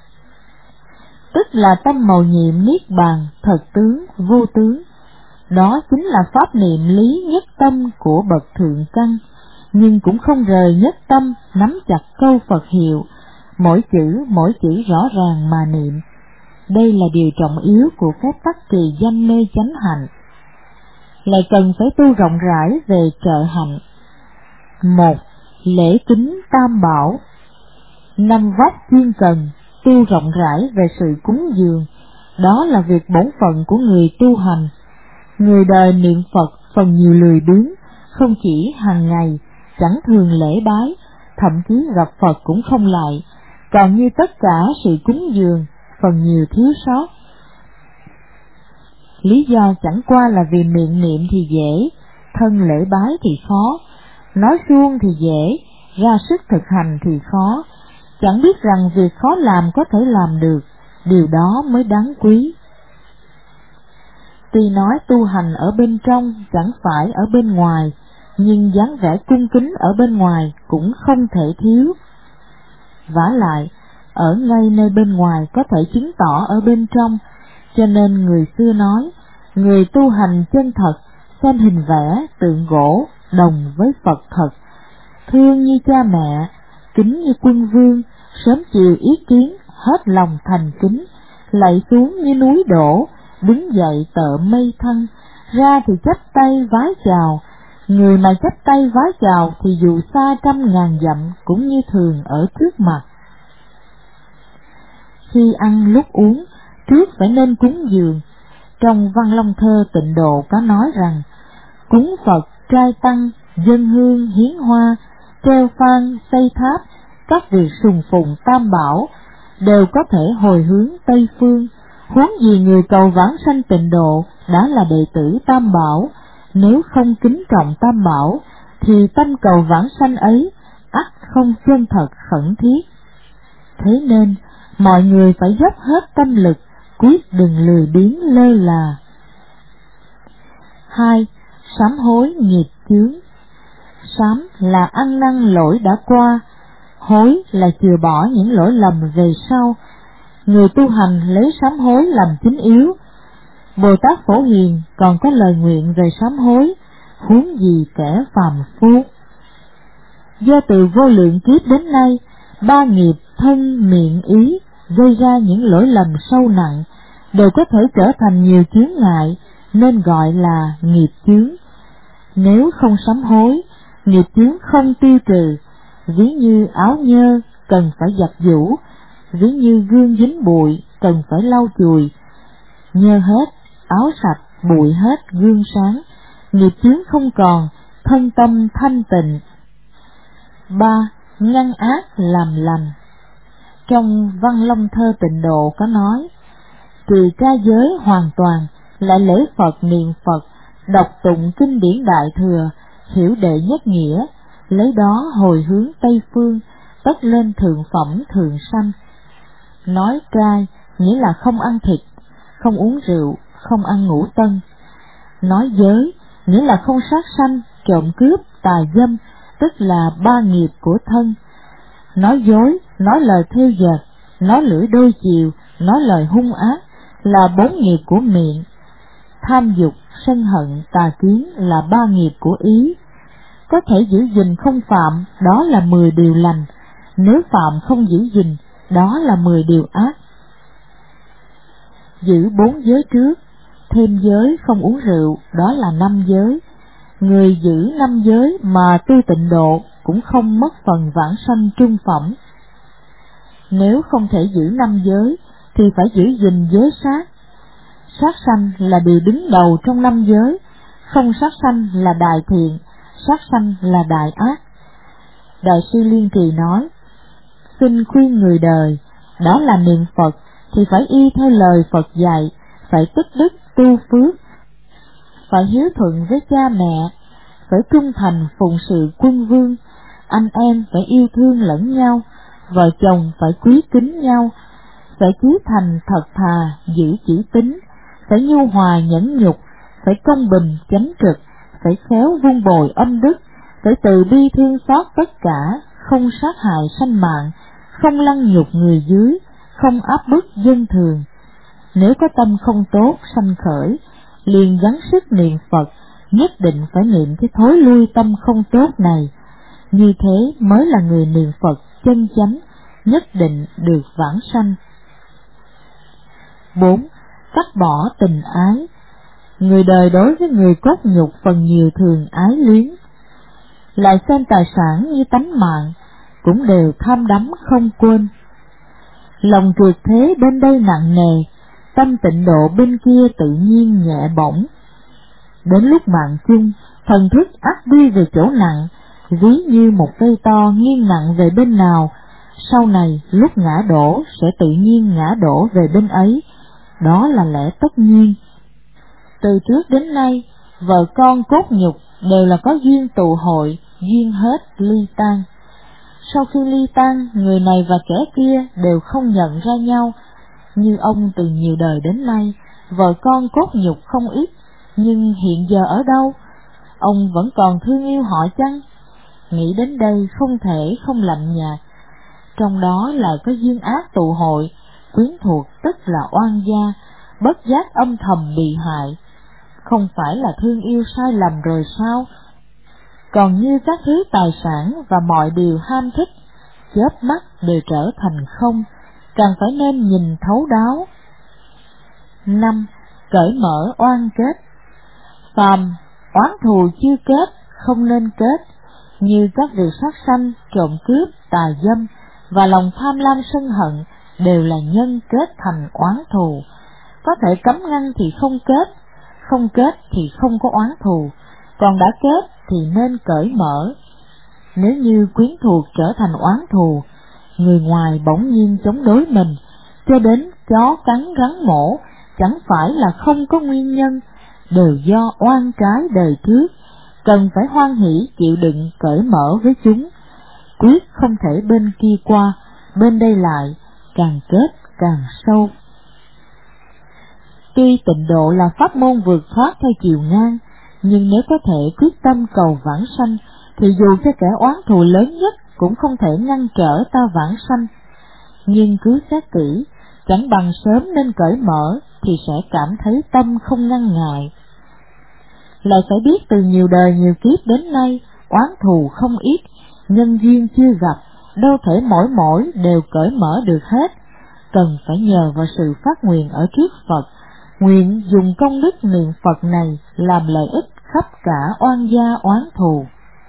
tức là tâm màu nhiệm niết bàn, thật tướng, vô tướng. Đó chính là pháp niệm lý nhất tâm của bậc thượng căn, nhưng cũng không rời nhất tâm nắm chặt câu Phật hiệu, mỗi chữ rõ ràng mà niệm. Đây là điều trọng yếu của phép tắc trì danh mê chánh hạnh. Lại cần phải tu rộng rãi về trợ hạnh. 1. Lễ kính tam bảo. 5 vóc chuyên cần, tu rộng rãi về sự cúng dường, đó là việc bổn phận của người tu hành. Người đời niệm Phật phần nhiều lười biếng, không chỉ hàng ngày, chẳng thường lễ bái, thậm chí gặp Phật cũng không lại, còn như tất cả sự cúng dường, phần nhiều thiếu sót. Lý do chẳng qua là vì miệng niệm thì dễ, thân lễ bái thì khó, nói suông thì dễ, ra sức thực hành thì khó, chẳng biết rằng việc khó làm có thể làm được, điều đó mới đáng quý. Tuy nói tu hành ở bên trong chẳng phải ở bên ngoài, nhưng dáng vẻ cung kính ở bên ngoài cũng không thể thiếu. Vả lại, ở ngay nơi bên ngoài có thể chứng tỏ ở bên trong, cho nên người xưa nói, người tu hành chân thật, xem hình vẽ, tượng gỗ, đồng với Phật thật, thương như cha mẹ, kính như quân vương, sớm chiều ý kiến, hết lòng thành kính, lạy xuống như núi đổ, đứng dậy tợ mây thân, ra thì chắp tay vái chào, Người mà chắp tay vái chào thì dù xa trăm ngàn dặm cũng như thường ở trước mặt. Khi ăn lúc uống, trước phải nên cúng dường. Trong Văn Long Thơ Tịnh Độ có nói rằng, cúng Phật, trai tăng, dâng hương, hiến hoa, treo phan, xây tháp, các việc sùng phụng tam bảo đều có thể hồi hướng Tây Phương. Huống gì người cầu vãng sanh tịnh độ đã là đệ tử tam bảo, nếu không kính trọng tam bảo thì tâm cầu vãng sanh ấy ắt không chân thật khẩn thiết. Thế nên mọi người phải dốc hết tâm lực, quyết đừng lười biếng lơ là. 2. Sám hối nghiệp chướng. Sám là ăn năn lỗi đã qua, hối là chừa bỏ những lỗi lầm về sau. Người tu hành lấy sám hối làm chính yếu. Bồ Tát Phổ Hiền còn có lời nguyện về sám hối, huống gì kẻ phàm phu. Do từ vô lượng kiếp đến nay, ba nghiệp thân miệng ý gây ra những lỗi lầm sâu nặng đều có thể trở thành nhiều chướng ngại, nên gọi là nghiệp chướng. Nếu không sám hối, nghiệp chướng không tiêu trừ, ví như áo nhơ cần phải giặt giũ, ví như gương dính bụi cần phải lau chùi. Nhơ hết, áo sạch, bụi hết, gương sáng, nghiệp chướng không còn, thân tâm thanh tịnh. 3. Ngăn ác làm lành. Trong Văn Long Thơ Tịnh Độ có nói, trừ tra giới hoàn toàn, lại lễ Phật niệm Phật, đọc tụng kinh điển Đại Thừa, hiểu đệ nhất nghĩa, lấy đó hồi hướng Tây Phương, tất lên thượng phẩm thượng sanh. Nói trai nghĩa là không ăn thịt, không uống rượu, không ăn ngũ tân. Nói giới nghĩa là không sát sanh, trộm cướp, tà dâm, tức là ba nghiệp của thân. Nói dối, nói lời thêu dệt, nói lưỡi đôi chiều, nói lời hung ác là bốn nghiệp của miệng. Tham dục, sân hận, tà kiến là ba nghiệp của ý. Có thể giữ gìn không phạm, đó là 10 điều lành. Nếu phạm không giữ gìn, đó là 10 điều ác. Giữ 4 giới trước, thêm giới không uống rượu, đó là 5 giới. Người giữ 5 giới mà tu tịnh độ cũng không mất phần vãng sanh trung phẩm. Nếu không thể giữ 5 giới thì phải giữ gìn giới sát. Sát sanh là điều đứng đầu trong 5 giới, không sát sanh là đại thiện, sát sanh là đại ác. Đại sư Liên Trì nói, xin khuyên người đời, đó là niệm Phật thì phải y theo lời Phật dạy, phải tích đức tu phước, phải hiếu thuận với cha mẹ, phải trung thành phụng sự quân vương, anh em phải yêu thương lẫn nhau, vợ chồng phải quý kính nhau, phải chí thành thật thà, giữ chữ tín, phải nhu hòa nhẫn nhục, phải công bình chánh trực, phải khéo vun bồi âm đức, phải từ bi thương xót tất cả, không sát hại sanh mạng, không lăng nhục người dưới, không áp bức dân thường. Nếu có tâm không tốt sanh khởi, liền gắng sức niệm Phật, nhất định phải niệm cái thối lui tâm không tốt này. Như thế mới là người niệm Phật chân chánh, nhất định được vãng sanh. 4. Cắt bỏ tình ái. Người đời đối với người cốt nhục phần nhiều thường ái luyến, lại xem tài sản như tánh mạng, cũng đều tham đắm không quên. Lòng trượt thế bên đây nặng nề, tâm tịnh độ bên kia tự nhiên nhẹ bổng. Đến lúc mạng chung, thần thức ắt đi về chỗ nặng, ví như một cây to nghiêng nặng về bên nào, sau này lúc ngã đổ sẽ tự nhiên ngã đổ về bên ấy, đó là lẽ tất nhiên. Từ trước đến nay, vợ con cốt nhục đều là có duyên tụ hội, duyên hết ly tan. Sau khi ly tan, người này và kẻ kia đều không nhận ra nhau. Như ông từ nhiều đời đến nay, vợ con cốt nhục không ít, nhưng hiện giờ ở đâu? Ông vẫn còn thương yêu họ chăng? Nghĩ đến đây không thể không lạnh nhạt. Trong đó lại có duyên ác tụ hội, quyến thuộc tức là oan gia, bất giác âm thầm bị hại. Không phải là thương yêu sai lầm rồi sao? Còn như các thứ tài sản và mọi điều ham thích, chớp mắt đều trở thành không, càng phải nên nhìn thấu đáo. 5. Cởi mở oan kết. Phàm oán thù chưa kết, không nên kết, như các việc sát sanh, trộm cướp, tà dâm và lòng tham lam sân hận đều là nhân kết thành oán thù. Có thể cấm ngăn thì không kết thì không có oán thù, còn đã kết thì nên cởi mở. Nếu như quyến thuộc trở thành oán thù, người ngoài bỗng nhiên chống đối mình, cho đến chó cắn rắn mổ, chẳng phải là không có nguyên nhân, đều do oan trái đời trước, cần phải hoan hỷ chịu đựng cởi mở với chúng. Quyết không thể bên kia qua, bên đây lại, càng kết càng sâu. Tuy tịnh độ là pháp môn vượt thoát theo chiều ngang, nhưng nếu có thể quyết tâm cầu vãng sanh, thì dù cho kẻ oán thù lớn nhất cũng không thể ngăn trở ta vãng sanh. Nhưng cứ xét kỹ, chẳng bằng sớm nên cởi mở thì sẽ cảm thấy tâm không ngăn ngại. Lại phải biết từ nhiều đời nhiều kiếp đến nay, oán thù không ít, nhân duyên chưa gặp, đâu thể mỗi đều cởi mở được hết, cần phải nhờ vào sự phát nguyện ở trước Phật, nguyện dùng công đức niệm Phật này làm lợi ích khắp cả oan gia oán thù.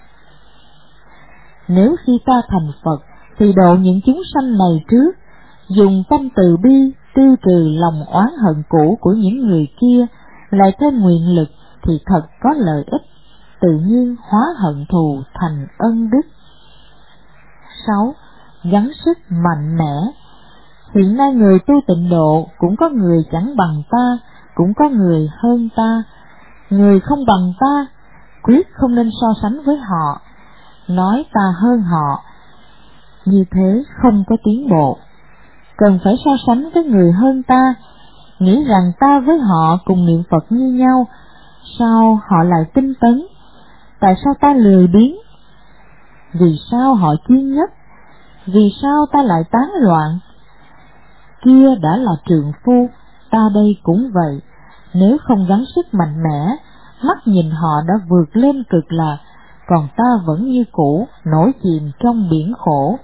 Nếu khi ta thành Phật thì độ những chúng sanh này trước, dùng tâm từ bi tiêu trừ lòng oán hận cũ của những người kia, lại thêm nguyện lực thì thật có lợi ích, tự nhiên hóa hận thù thành ân đức. 6. Gắng sức mạnh mẽ. Hiện nay người tu tịnh độ cũng có người chẳng bằng ta, cũng có người hơn ta. Người không bằng ta, quyết không nên so sánh với họ, nói ta hơn họ, như thế không có tiến bộ. Cần phải so sánh với người hơn ta, nghĩ rằng ta với họ cùng niệm Phật như nhau, sao họ lại tinh tấn? Tại sao ta lười biếng? Vì sao họ chuyên nhất? Vì sao ta lại tán loạn? Kia đã là trượng phu, ta đây cũng vậy. Nếu không gắng sức mạnh mẽ, mắt nhìn họ đã vượt lên cực lạc, còn ta vẫn như cũ, nổi chìm trong biển khổ.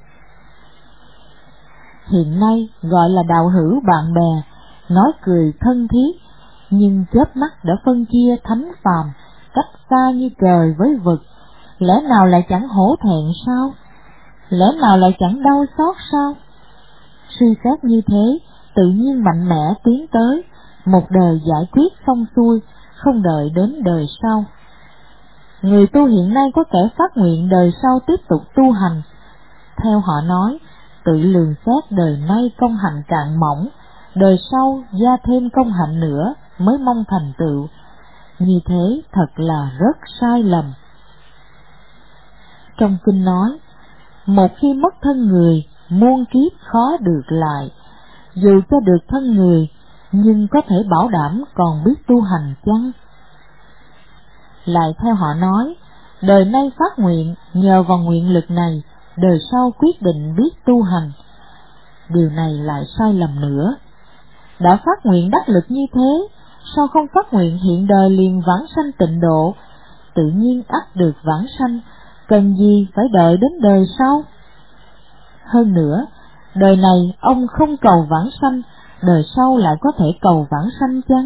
Hiện nay gọi là đạo hữu bạn bè, nói cười thân thiết, nhưng chớp mắt đã phân chia thánh phàm, cách xa như trời với vực. Lẽ nào lại chẳng hổ thẹn sao? Lẽ nào lại chẳng đau xót sao? Suy xét như thế, tự nhiên mạnh mẽ tiến tới, một đời giải quyết xong xuôi, không đợi đến đời sau. Người tu hiện nay có kẻ phát nguyện đời sau tiếp tục tu hành. Theo họ nói, tự lường xét đời nay công hạnh cạn mỏng, đời sau gia thêm công hạnh nữa mới mong thành tựu. Như thế thật là rất sai lầm. Trong kinh nói, một khi mất thân người, muôn kiếp khó được lại. Dù cho được thân người, nhưng có thể bảo đảm còn biết tu hành chăng? Lại theo họ nói, đời nay phát nguyện, nhờ vào nguyện lực này, đời sau quyết định biết tu hành. Điều này lại sai lầm nữa. Đã phát nguyện đắc lực như thế, sao không phát nguyện hiện đời liền vãng sanh tịnh độ? Tự nhiên ắt được vãng sanh, cần gì phải đợi đến đời sau? Hơn nữa, đời này ông không cầu vãng sanh, đời sau lại có thể cầu vãng sanh chăng?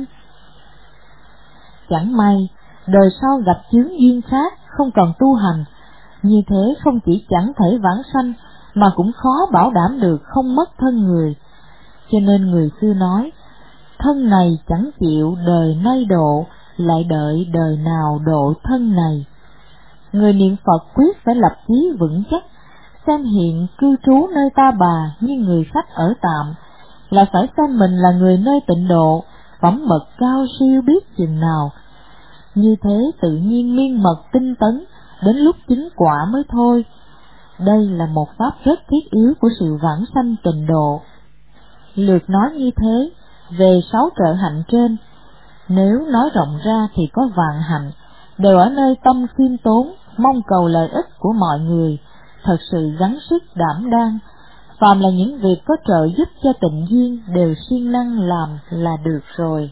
Chẳng may, đời sau gặp chướng duyên khác, không còn tu hành, như thế không chỉ chẳng thể vãng sanh, mà cũng khó bảo đảm được không mất thân người. Cho nên người xưa nói, thân này chẳng chịu đời nay độ, lại đợi đời nào độ thân này. Người niệm Phật quyết phải lập chí vững chắc, xem hiện cư trú nơi ta bà như người khách ở tạm, là phải xem mình là người nơi tịnh độ, phẩm bậc cao siêu biết chừng nào. Như thế tự nhiên miên mật tinh tấn, đến lúc chứng quả mới thôi. Đây là một pháp rất thiết yếu của sự vãng sanh tịnh độ. Lược nói như thế, về 6 trợ hạnh trên, nếu nói rộng ra thì có vạn hạnh, đều ở nơi tâm khiêm tốn, mong cầu lợi ích của mọi người, thật sự gắng sức đảm đang. Phàm là những việc có trợ giúp cho tịnh duyên đều siêng năng làm là được rồi.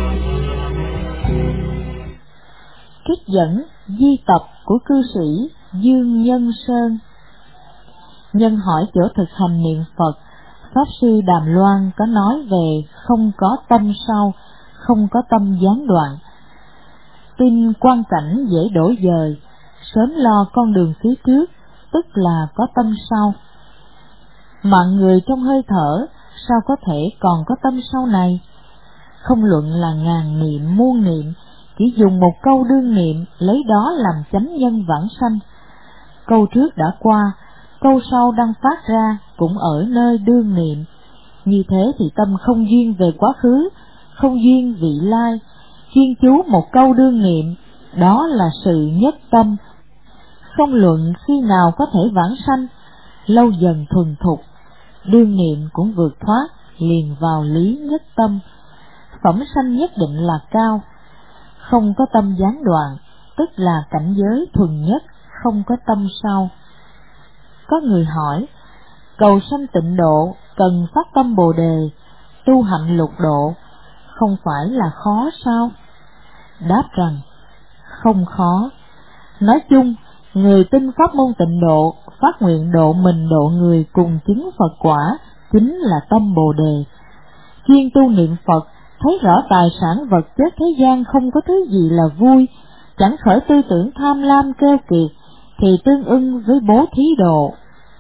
Trích dẫn di tập của cư sĩ Dương Nhân Sơn. Nhân hỏi chỗ thực hành niệm Phật, Pháp Sư Đàm Loan có nói về không có tâm sau, không có tâm gián đoạn. Tin quan cảnh dễ đổi dời, sớm lo con đường phía trước, tức là có tâm sau. Mạng người trong hơi thở, sao có thể còn có tâm sau này? Không luận là ngàn niệm muôn niệm, chỉ dùng một câu đương niệm, lấy đó làm chánh nhân vãng sanh. Câu trước đã qua, câu sau đang phát ra cũng ở nơi đương niệm. Như thế thì tâm không duyên về quá khứ, không duyên vị lai, chuyên chú một câu đương niệm, đó là sự nhất tâm. Không luận khi nào có thể vãng sanh, lâu dần thuần thục, đương niệm cũng vượt thoát, liền vào lý nhất tâm. Phẩm sanh nhất định là cao, không có tâm gián đoạn, tức là cảnh giới thuần nhất, không có tâm sau. Có người hỏi, cầu sanh tịnh độ cần phát tâm Bồ Đề, tu hạnh lục độ, không phải là khó sao? Đáp rằng, không khó. Nói chung, người tin pháp môn tịnh độ, phát nguyện độ mình độ người cùng chứng Phật quả, chính là tâm Bồ Đề. Chuyên tu niệm Phật, thấy rõ tài sản vật chất thế gian không có thứ gì là vui, chẳng khởi tư tưởng tham lam keo kiệt, thì tương ưng với bố thí độ.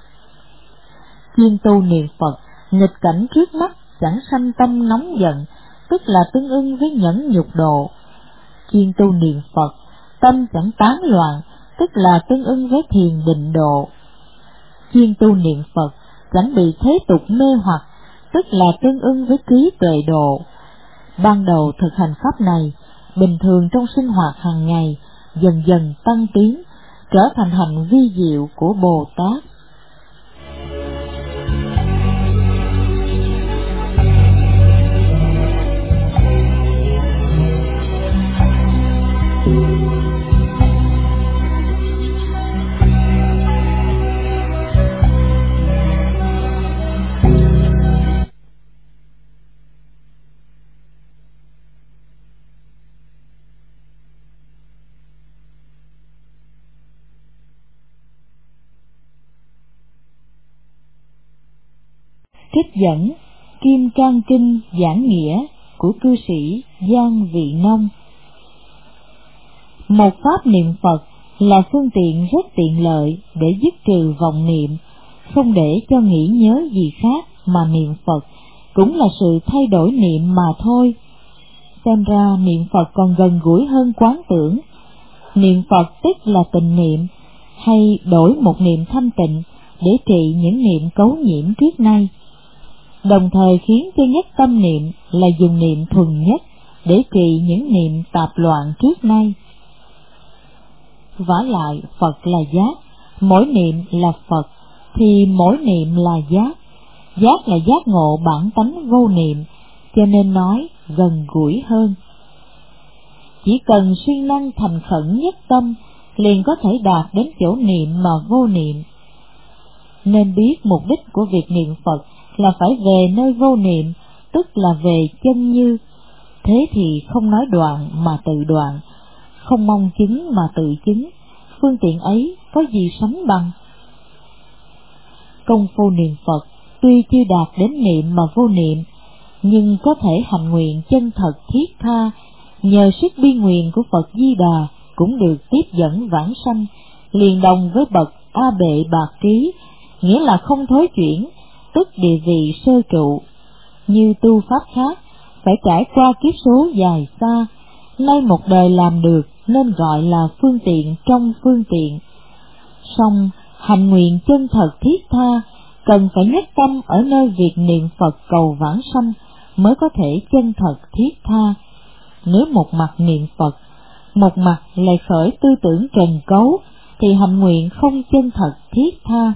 Chuyên tu niệm Phật, nghịch cảnh trước mắt, chẳng sanh tâm nóng giận, tức là tương ưng với nhẫn nhục độ. Chuyên tu niệm Phật, tâm chẳng tán loạn, tức là tương ưng với thiền định độ. Chuyên tu niệm Phật, chẳng bị thế tục mê hoặc, tức là tương ưng với trí tuệ độ. Ban đầu thực hành pháp này, bình thường trong sinh hoạt hàng ngày, dần dần tăng tiến, trở thành hành vi diệu của Bồ Tát. Trích dẫn Kim Cang Kinh giảng nghĩa của cư sĩ Giang Vị Nông. Một pháp niệm Phật là phương tiện rất tiện lợi để dứt trừ vọng niệm, không để cho nghĩ nhớ gì khác mà niệm Phật cũng là sự thay đổi niệm mà thôi. Xem ra niệm Phật còn gần gũi hơn quán tưởng. Niệm Phật tức là tịnh niệm, hay đổi một niệm thanh tịnh để trị những niệm cấu nhiễm trước nay, đồng thời khiến cho nhất tâm niệm là dùng niệm thuần nhất để trị những niệm tạp loạn trước nay. Vả lại Phật là giác, mỗi niệm là Phật, thì mỗi niệm là giác. Giác là giác ngộ bản tánh vô niệm, cho nên nói gần gũi hơn. Chỉ cần siêng năng thành khẩn nhất tâm, liền có thể đạt đến chỗ niệm mà vô niệm. Nên biết mục đích của việc niệm Phật là phải về nơi vô niệm, tức là về chân như. Thế thì không nói đoạn mà tự đoạn, không mong chứng mà tự chứng, phương tiện ấy có gì sánh bằng. Công phu niệm Phật tuy chưa đạt đến niệm mà vô niệm, nhưng có thể hành nguyện chân thật thiết tha, nhờ sức bi nguyện của Phật Di Đà cũng được tiếp dẫn vãng sanh, liền đồng với bậc A Bệ Bạc Trí, nghĩa là không thối chuyển, tức địa vị sơ trụ. Như tu pháp khác, phải trải qua kiếp số dài xa, nay một đời làm được nên gọi là phương tiện trong phương tiện. Song hành nguyện chân thật thiết tha, cần phải nhất tâm ở nơi việc niệm Phật cầu vãng sanh mới có thể chân thật thiết tha. Nếu một mặt niệm Phật, một mặt lại khởi tư tưởng trần cấu, thì hành nguyện không chân thật thiết tha.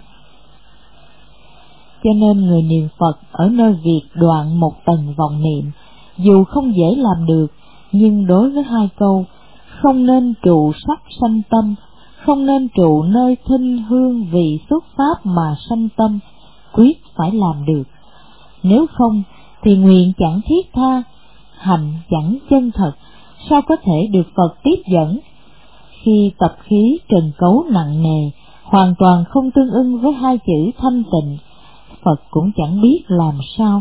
Cho nên người niệm Phật ở nơi việc đoạn một tầng vọng niệm, dù không dễ làm được, nhưng đối với hai câu không nên trụ sắc sanh tâm, không nên trụ nơi thinh hương vị xuất pháp mà sanh tâm, quyết phải làm được. Nếu không thì nguyện chẳng thiết tha, hành chẳng chân thật, sao có thể được Phật tiếp dẫn? Khi tập khí trần cấu nặng nề, hoàn toàn không tương ưng với hai chữ thanh tịnh, Phật cũng chẳng biết làm sao.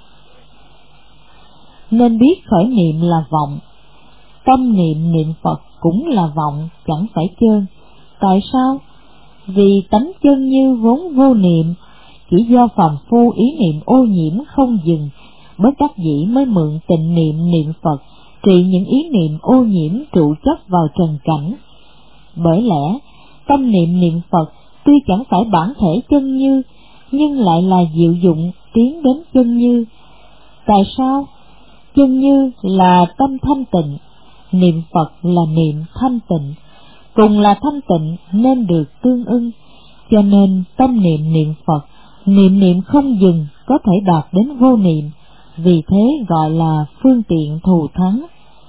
Nên biết khởi niệm là vọng, tâm niệm niệm Phật cũng là vọng, chẳng phải chơn. Tại sao? Vì tánh chân như vốn vô niệm, chỉ do phàm phu ý niệm ô nhiễm không dừng, bất đắc dĩ mới mượn tịnh niệm niệm Phật trị những ý niệm ô nhiễm trụ chấp vào trần cảnh. Bởi lẽ tâm niệm niệm Phật tuy chẳng phải bản thể chân như, nhưng lại là diệu dụng tiến đến chân như. Tại sao? Chân như là tâm thanh tịnh, niệm Phật là niệm thanh tịnh, cùng là thanh tịnh nên được tương ưng, cho nên tâm niệm niệm Phật, niệm niệm không dừng có thể đạt đến vô niệm, vì thế gọi là phương tiện thù thắng.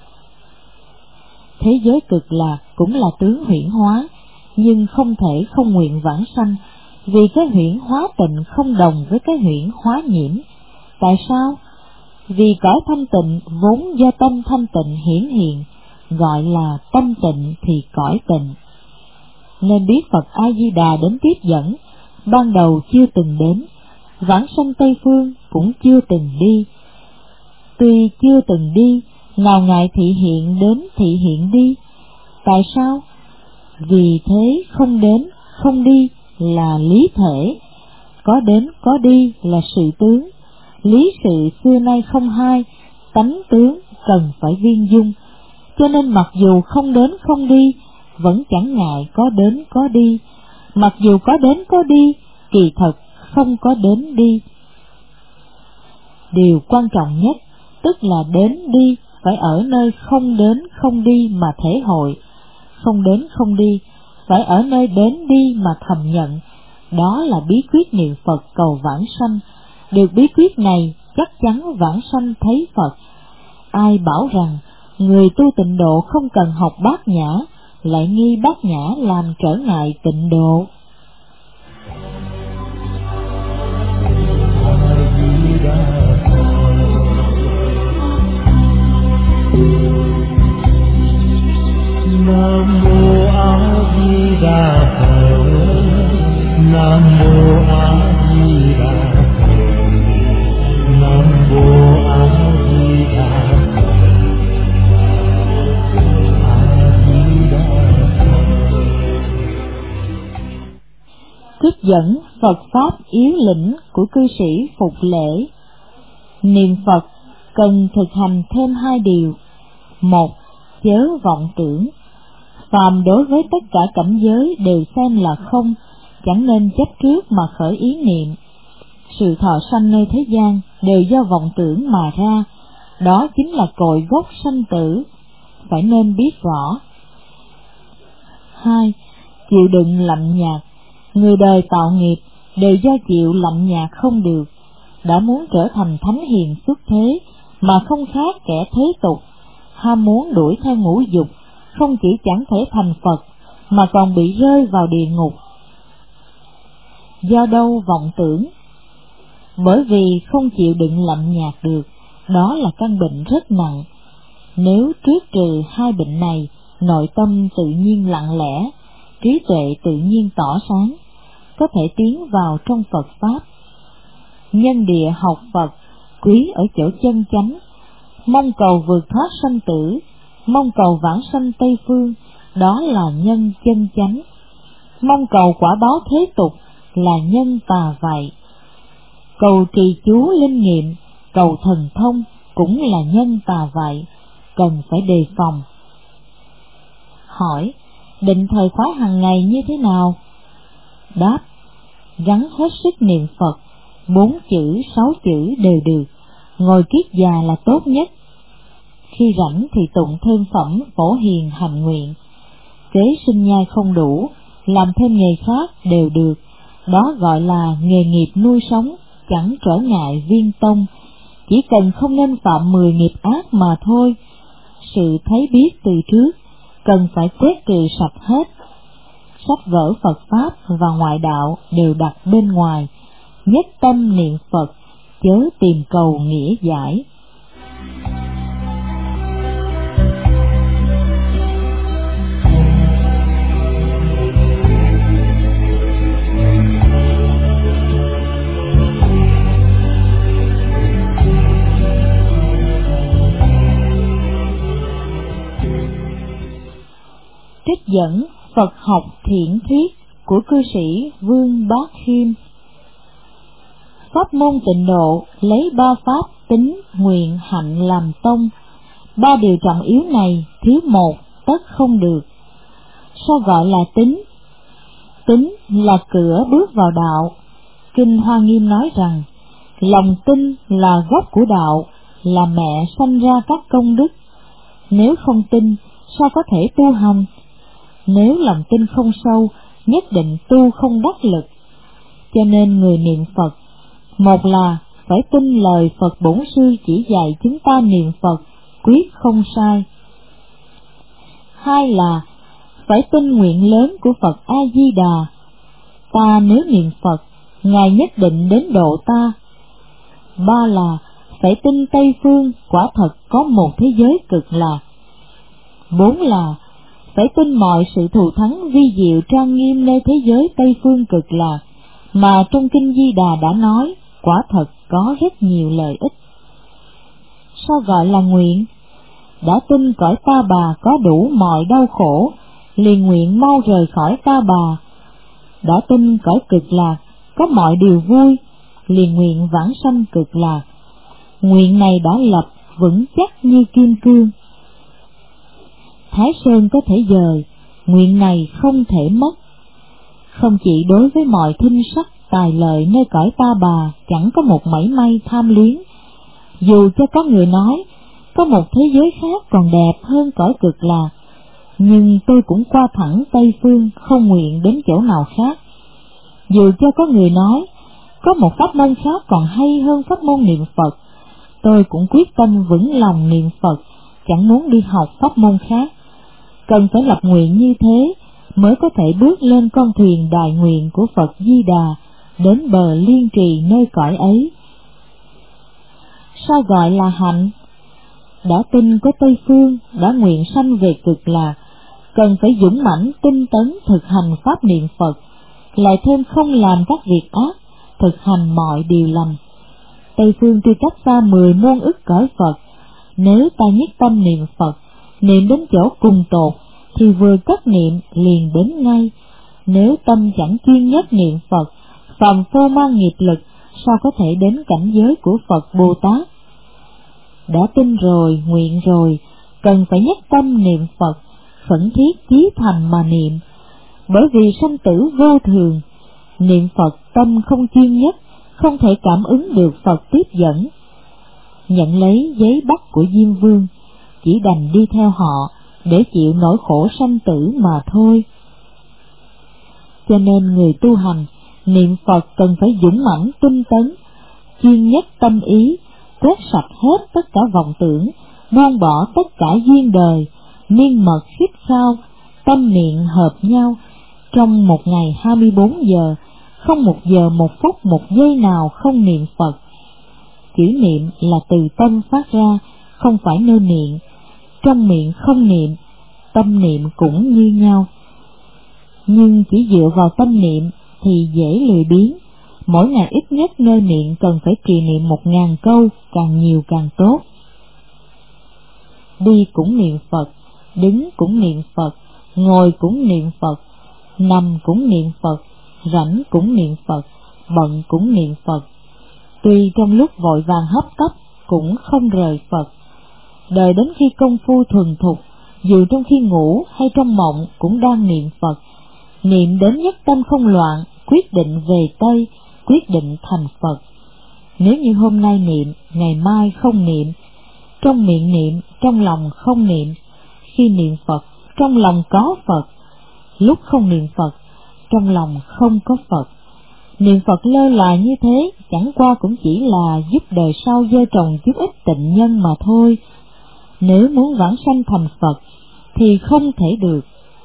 Thế giới cực lạc cũng là tướng huyễn hóa, nhưng không thể không nguyện vãng sanh, vì cái huyễn hóa tịnh không đồng với cái huyễn hóa nhiễm. Tại sao? Vì cõi thanh tịnh vốn do tâm thanh tịnh hiển hiện, gọi là tâm tịnh thì cõi tịnh. Nên biết Phật A Di Đà đến tiếp dẫn, ban đầu chưa từng đến, vãng sanh Tây phương cũng chưa từng đi. Tuy chưa từng đi, nào ngại thị hiện đến thị hiện đi. Tại sao? Vì thế không đến, không đi là lý thể, có đến có đi là sự tướng. Lý sự xưa nay không hai, tánh tướng cần phải viên dung. Cho nên mặc dù không đến không đi, vẫn chẳng ngại có đến có đi. Mặc dù có đến có đi, kỳ thật không có đến đi. Điều quan trọng nhất, tức là đến đi phải ở nơi không đến không đi mà thể hội, không đến không đi phải ở nơi đến đi mà thầm nhận. Đó là bí quyết niệm Phật cầu vãng sanh. Được bí quyết này chắc chắn vãng sanh thấy Phật. Ai bảo rằng người tu tịnh độ không cần học bát nhã, lại nghi bát nhã làm trở ngại tịnh độ. Nam mô A Di Đà Phật. Nam mô A Di Đà Phật. Nam mô A Di Đà Phật. A Di Đà Phật. Trích dẫn Phật pháp yếu lĩnh của cư sĩ Phục Lễ. Niệm Phật cần thực hành thêm hai điều. Một, chớ vọng tưởng. Phàm đối với tất cả cảnh giới đều xem là không, chẳng nên chấp trước mà khởi ý niệm. Sự thọ sanh nơi thế gian đều do vọng tưởng mà ra, đó chính là cội gốc sanh tử, phải nên biết rõ. 2. Chịu đựng lạnh nhạt. Người đời tạo nghiệp đều do chịu lạnh nhạt không được. Đã muốn trở thành thánh hiền xuất thế mà không khác kẻ thế tục, ham muốn đuổi theo ngũ dục, không chỉ chẳng thể thành Phật mà còn bị rơi vào địa ngục. Do đâu vọng tưởng? Bởi vì không chịu đựng lạnh nhạt được, đó là căn bệnh rất nặng. Nếu trước trừ hai bệnh này, nội tâm tự nhiên lặng lẽ, trí tuệ tự nhiên tỏ sáng, có thể tiến vào trong Phật Pháp. Nhân địa học Phật, quý ở chỗ chân chánh, mong cầu vượt thoát sanh tử, mong cầu vãng sanh Tây phương, đó là nhân chân chánh. Mong cầu quả báo thế tục là nhân tà vậy. Cầu trì chú linh nghiệm, cầu thần thông cũng là nhân tà vậy, cần phải đề phòng. Hỏi, định thời khóa hàng ngày như thế nào? Đáp, gắng hết sức niệm Phật, 4 chữ 6 chữ đều được, ngồi kiết già là tốt nhất. Khi rảnh thì tụng thêm phẩm Phổ Hiền hành nguyện. Kế sinh nhai không đủ, làm thêm nghề khác đều được, đó gọi là nghề nghiệp nuôi sống, chẳng trở ngại viên tông, chỉ cần không nên phạm 10 nghiệp ác mà thôi. Sự thấy biết từ trước, cần phải quét trừ sạch hết. Sách vở Phật Pháp và ngoại đạo đều đặt bên ngoài, nhất tâm niệm Phật, chớ tìm cầu nghĩa giải. dẫn Phật học thiện thuyết của cư sĩ Vương Bác Khiêm. Pháp môn Tịnh Độ lấy 3 pháp tín, nguyện, hạnh làm tông. 3 điều trọng yếu này thiếu một tất không được. Sao gọi là tín? Tín là cửa bước vào đạo. Kinh Hoa Nghiêm nói rằng lòng tin là gốc của đạo, là mẹ sanh ra các công đức. Nếu không tin, sao có thể tu hành? Nếu lòng tin không sâu, nhất định tu không đắc lực. Cho nên người niệm Phật, một là phải tin lời Phật Bổn Sư chỉ dạy chúng ta niệm Phật quyết không sai. 2 là phải tin nguyện lớn của Phật A Di Đà, ta nếu niệm Phật, Ngài nhất định đến độ ta. 3 là phải tin Tây Phương quả thật có một thế giới cực lạc. 4 là phải tin mọi sự thù thắng vi diệu trang nghiêm nơi thế giới Tây Phương cực lạc mà trong Kinh Di Đà đã nói, quả thật có rất nhiều lợi ích. Sao gọi là nguyện? Đã tin cõi Ta Bà có đủ mọi đau khổ, liền nguyện mau rời khỏi Ta Bà. Đã tin cõi cực lạc có mọi điều vui, liền nguyện vãng sanh cực lạc. Nguyện này đã lập vững chắc như kim cương. Thái Sơn có thể dời, nguyện này không thể mất. Không chỉ đối với mọi thinh sắc tài lợi nơi cõi Ta Bà chẳng có một mảy may tham luyến. Dù cho có người nói có một thế giới khác còn đẹp hơn cõi cực lạc, nhưng tôi cũng qua thẳng Tây Phương, không nguyện đến chỗ nào khác. Dù cho có người nói có một pháp môn khác còn hay hơn pháp môn niệm Phật, tôi cũng quyết tâm vững lòng niệm Phật, chẳng muốn đi học pháp môn khác. Cần phải lập nguyện như thế mới có thể bước lên con thuyền đại nguyện của Phật Di Đà, đến bờ liên trì nơi cõi ấy. Sao gọi là hạnh? Đã tin có Tây Phương, đã nguyện sanh về cực lạc, cần phải dũng mãnh tinh tấn thực hành pháp niệm Phật, lại thêm không làm các việc ác, thực hành mọi điều lành. Tây Phương tuy cách xa 10 muôn ức cõi Phật, nếu ta nhất tâm niệm Phật, niệm đến chỗ cùng tột, thì vừa cất niệm liền đến ngay. Nếu tâm chẳng chuyên nhất niệm Phật, phàm phu mang nghiệp lực, sao có thể đến cảnh giới của Phật Bồ Tát? Đã tin rồi, nguyện rồi, cần phải nhất tâm niệm Phật, khẩn thiết chí thành mà niệm. Bởi vì sanh tử vô thường, niệm Phật tâm không chuyên nhất, không thể cảm ứng được Phật tiếp dẫn. Nhận lấy giấy bắt của Diêm Vương, chỉ đành đi theo họ để chịu nỗi khổ sanh tử mà thôi. Cho nên người tu hành, niệm Phật cần phải dũng mãnh tinh tấn, chuyên nhất tâm ý, quét sạch hết tất cả vọng tưởng, buông bỏ tất cả duyên đời, miên mật khít khao, tâm niệm hợp nhau. Trong một ngày 24 giờ, không một giờ, một phút, một giây nào không niệm Phật. Chữ niệm là từ tâm phát ra, không phải nơi miệng. Trong miệng không niệm, tâm niệm cũng như nhau. Nhưng chỉ dựa vào tâm niệm thì dễ lười biếng. Mỗi ngày ít nhất nơi miệng cần phải trì niệm 1000 câu, càng nhiều càng tốt. Đi cũng niệm Phật, đứng cũng niệm Phật, ngồi cũng niệm Phật, nằm cũng niệm Phật, rảnh cũng niệm Phật, bận cũng niệm Phật. Tuy trong lúc vội vàng hấp tấp cũng không rời Phật. Đợi đến khi công phu thuần thục, dù trong khi ngủ hay trong mộng cũng đang niệm Phật. Niệm đến nhất tâm không loạn, quyết định về Tây, quyết định thành Phật. Nếu như hôm nay niệm, ngày mai không niệm, trong miệng niệm, trong lòng không niệm, khi niệm Phật, trong lòng có Phật, lúc không niệm Phật, trong lòng không có Phật. Niệm Phật lơ là như thế, chẳng qua cũng chỉ là giúp đời sau gieo trồng chút ít tịnh nhân mà thôi. Nếu muốn vãng sanh thành Phật, thì không thể được.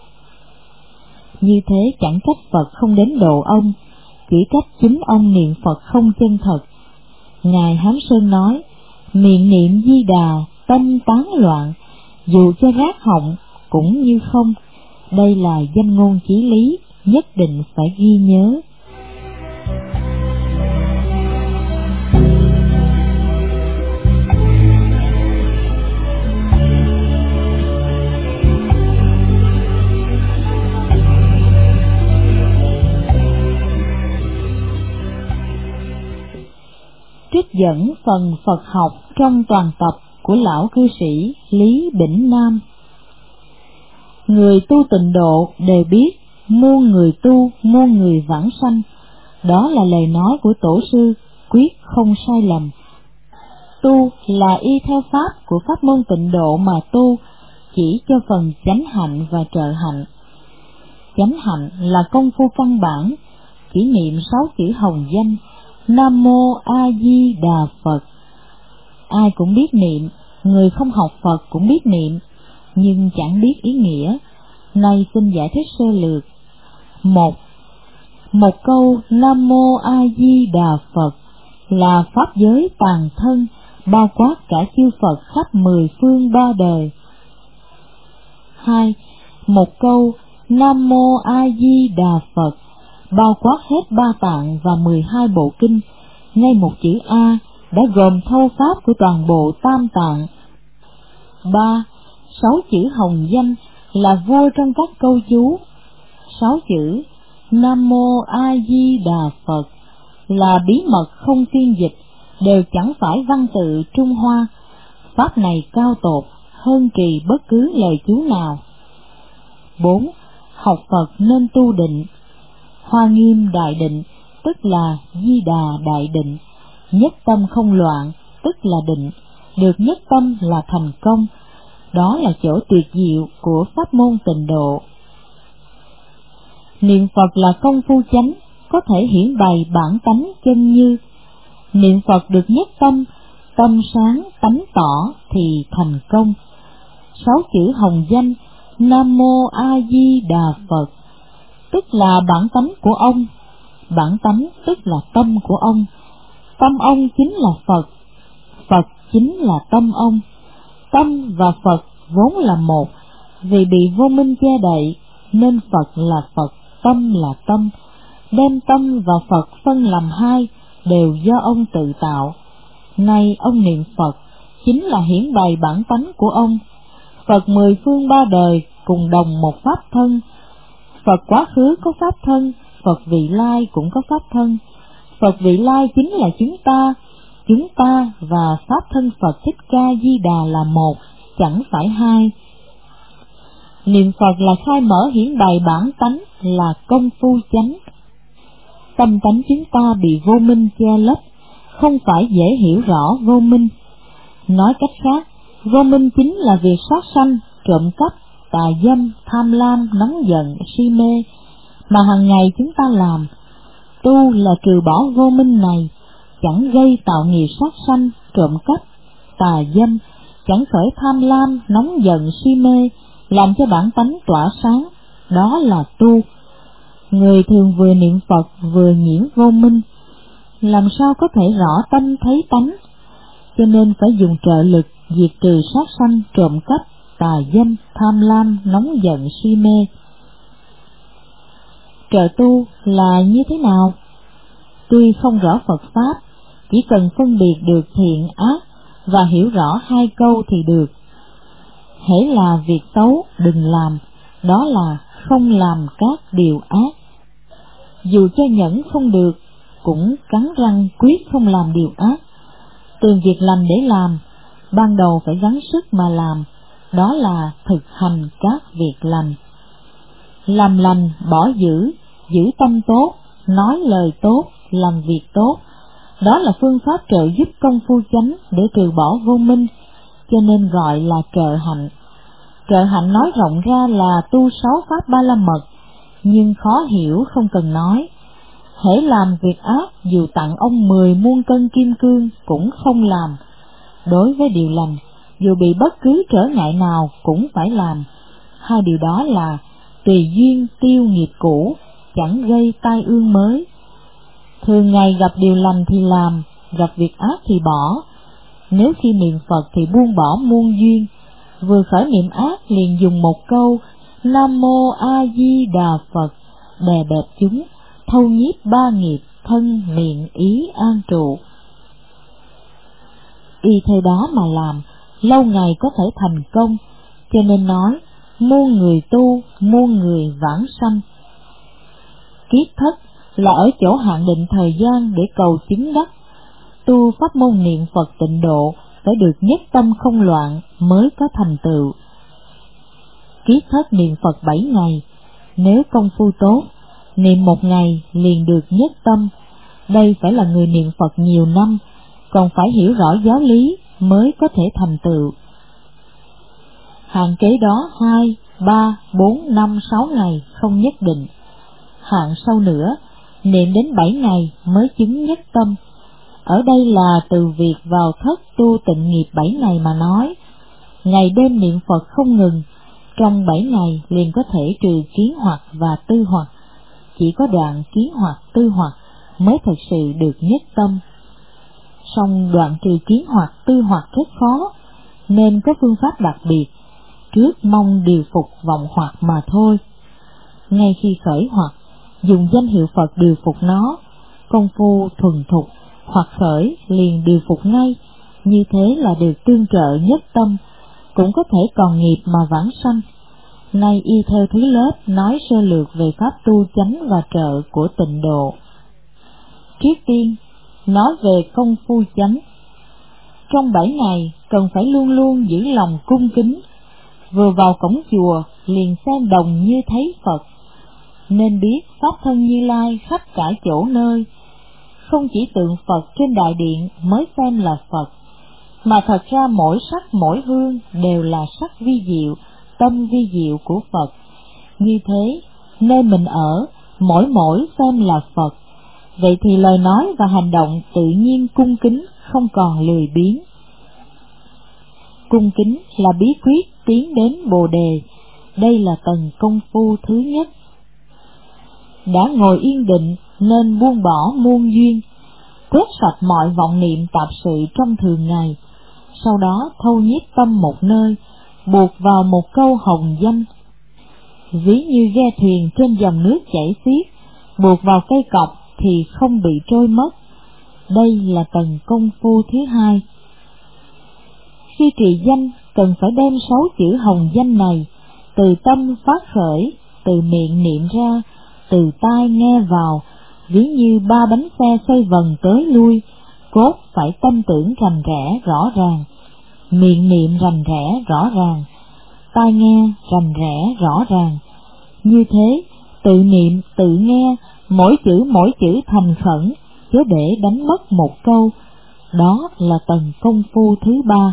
Như thế chẳng trách Phật không đến độ ông, chỉ trách chính ông niệm Phật không chân thật. Ngài Hám Sơn nói, miệng niệm Di Đà, tâm tán loạn, dù cho rác họng cũng như không. Đây là danh ngôn chí lý, nhất định phải ghi nhớ. dẫn phần Phật học trong toàn tập của lão cư sĩ Lý Bỉnh Nam. Người tu tịnh độ đều biết muôn người tu, muôn người vãng sanh. Đó là lời nói của tổ sư, quyết không sai lầm. Tu là y theo pháp của pháp môn tịnh độ mà tu, chỉ cho phần chánh hạnh và trợ hạnh. Chánh hạnh là công phu căn bản, chỉ niệm 6 chữ hồng danh Nam Mô A Di Đà Phật. Ai cũng biết niệm, người không học Phật cũng biết niệm, nhưng chẳng biết ý nghĩa. Nay xin giải thích sơ lược. Một câu Nam Mô A Di Đà Phật là pháp giới toàn thân, bao quát cả chư Phật khắp 10 phương 3 đời. 2. Một câu Nam Mô A Di Đà Phật bao quát hết 3 tạng và 12 bộ kinh, ngay một chữ A đã gồm thâu pháp của toàn bộ tam tạng. 3. 6 chữ hồng danh là vua trong các câu chú. 6 chữ Nam Mô A Di Đà Phật là bí mật không phiên dịch, đều chẳng phải văn tự Trung Hoa. Pháp này cao tột, hơn kỳ bất cứ lời chú nào. 4. Học Phật nên tu định. Hoa Nghiêm đại định, tức là Di Đà đại định. Nhất tâm không loạn, tức là định. Được nhất tâm là thành công. Đó là chỗ tuyệt diệu của pháp môn tịnh độ. Niệm Phật là công phu chánh, có thể hiển bày bản tánh chân như. Niệm Phật được nhất tâm, tâm sáng tánh tỏ thì thành công. 6 chữ hồng danh Nam Mô A Di Đà Phật tức là bản tánh của ông. Bản tánh tức là tâm của ông. Tâm ông chính là Phật. Phật chính là tâm ông. Tâm và Phật vốn là một, vì bị vô minh che đậy nên Phật là Phật, tâm là tâm. Đem tâm và Phật phân làm hai đều do ông tự tạo. Nay ông niệm Phật chính là hiển bày bản tánh của ông. Phật 10 phương 3 đời cùng đồng một pháp thân. Phật quá khứ có pháp thân, Phật vị lai cũng có pháp thân. Phật vị lai chính là chúng ta và pháp thân Phật Thích Ca Di Đà là một, chẳng phải hai. Niệm Phật là khai mở hiển bày bản tánh, là công phu chánh. Tâm tánh chúng ta bị vô minh che lấp, không phải dễ hiểu rõ vô minh. Nói cách khác, vô minh chính là việc sát sanh, trộm cắp, tà dâm, tham lam, nóng giận, si mê mà hàng ngày chúng ta làm. Tu là trừ bỏ vô minh này, chẳng gây tạo nghiệp sát sanh, trộm cắp, tà dâm, chẳng khởi tham lam, nóng giận, si mê, làm cho bản tánh tỏa sáng. Đó là tu. Người thường vừa niệm Phật vừa nhiễm vô minh, làm sao có thể rõ tâm thấy tánh? Cho nên phải dùng trợ lực diệt trừ sát sanh, trộm cắp, tà dâm, tham lam, nóng giận, si mê. Trợ tu là như thế nào? Tuy không rõ Phật Pháp, chỉ cần phân biệt được thiện ác và hiểu rõ 2 câu thì được. Hễ là việc xấu đừng làm, đó là không làm các điều ác. Dù cho nhẫn không được, cũng cắn răng quyết không làm điều ác. Tìm việc lành để làm, ban đầu phải gắng sức mà làm, đó là thực hành các việc lành. Làm lành bỏ dữ, giữ tâm tốt, nói lời tốt, làm việc tốt. Đó là phương pháp trợ giúp công phu chánh để trừ bỏ vô minh, cho nên gọi là trợ hạnh. Trợ hạnh nói rộng ra là tu 6 pháp Ba La Mật, nhưng khó hiểu không cần nói. Hễ làm việc ác, dù tặng ông 10 muôn cân kim cương cũng không làm. Đối với điều lành, dù bị bất cứ trở ngại nào cũng phải làm. 2 điều đó là tùy duyên tiêu nghiệp cũ, chẳng gây tai ương mới. Thường ngày gặp điều lành thì làm, gặp việc ác thì bỏ. Nếu khi niệm Phật thì buông bỏ muôn duyên, vừa khởi niệm ác liền dùng một câu Nam Mô A Di Đà Phật, đè bẹp chúng, thâu nhiếp 3 nghiệp, thân, miệng, ý an trụ. Y theo đó mà làm, lâu ngày có thể thành công, cho nên nói muôn người tu, muôn người vãng sanh. Kiết thất là ở chỗ hạn định thời gian để cầu chứng đắc. tu pháp môn niệm Phật tịnh độ phải được nhất tâm không loạn mới có thành tựu. Kiết thất niệm Phật 7 ngày, nếu công phu tốt, niệm 1 ngày liền được nhất tâm. Đây phải là người niệm Phật nhiều năm, còn phải hiểu rõ giáo lý mới có thể thành tựu. Hạng kế đó 2, 3, 4, 5, 6 ngày không nhất định. Hạng sau nữa, niệm đến 7 ngày mới chứng nhất tâm. Ở đây là từ việc vào thất tu tịnh nghiệp 7 ngày mà nói. Ngày đêm niệm Phật không ngừng, trong 7 ngày liền có thể trừ kiến hoặc và tư hoặc. Chỉ có đoạn kiến hoặc tư hoặc mới thật sự được nhất tâm. Song đoạn trừ kiến hoặc tư hoặc rất khó, nên có phương pháp đặc biệt, trước mong điều phục vọng hoặc mà thôi. Ngay khi khởi hoặc, dùng danh hiệu Phật điều phục nó, công phu thuần thục, hoặc khởi liền điều phục ngay, như thế là được tương trợ nhất tâm, cũng có thể còn nghiệp mà vãng sanh. Nay y theo thứ lớp nói sơ lược về pháp tu chánh và trợ của tịnh độ. Trước tiên, nói về công phu chánh. Trong 7 ngày cần phải luôn luôn giữ lòng cung kính, vừa vào cổng chùa liền xem đồng như thấy Phật, nên biết pháp thân Như Lai khắp cả chỗ nơi. Không chỉ tượng Phật trên đại điện mới xem là Phật, mà thật ra mỗi sắc mỗi hương đều là sắc vi diệu, tâm vi diệu của Phật. Như thế, nơi mình ở, mỗi xem là Phật. Vậy thì lời nói và hành động tự nhiên cung kính, không còn lười biếng. Cung kính là bí quyết tiến đến Bồ Đề. Đây là tầng công phu thứ nhất. Đã ngồi yên định nên buông bỏ muôn duyên, quét sạch mọi vọng niệm tạp sự trong thường ngày. Sau đó thâu nhiếp tâm một nơi, buộc vào một câu hồng danh. Ví như ghe thuyền trên dòng nước chảy xiết, buộc vào cây cọc thì không bị trôi mất. Đây là tầng công phu thứ hai. Khi trì danh cần phải đem 6 chữ hồng danh này từ tâm phát khởi, từ miệng niệm ra, từ tai nghe vào, ví như 3 bánh xe xoay vần tới lui, cốt phải tâm tưởng rành rẽ rõ ràng, miệng niệm rành rẽ rõ ràng, tai nghe rành rẽ rõ ràng. Như thế, tự niệm tự nghe, mỗi chữ thành khẩn, chớ để đánh mất một câu. Đó là tầng công phu thứ ba.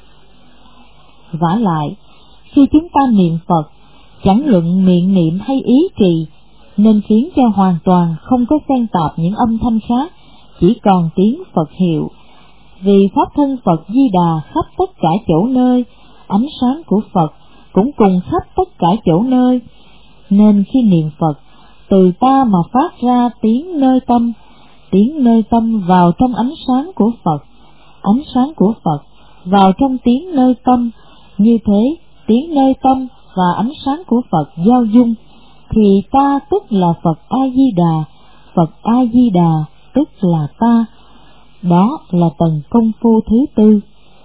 Vả lại, khi chúng ta niệm Phật, chẳng luận miệng niệm hay ý trì, nên khiến cho hoàn toàn không có xen tạp những âm thanh khác, chỉ còn tiếng Phật hiệu. Vì pháp thân Phật Di Đà khắp tất cả chỗ nơi, ánh sáng của Phật cũng cùng khắp tất cả chỗ nơi, nên khi niệm Phật, từ ta mà phát ra tiếng nơi tâm vào trong ánh sáng của Phật, ánh sáng của Phật vào trong tiếng nơi tâm. Như thế, tiếng nơi tâm và ánh sáng của Phật giao dung, thì ta tức là Phật A-di-đà, Phật A-di-đà tức là ta. Đó là tầng công phu thứ tư.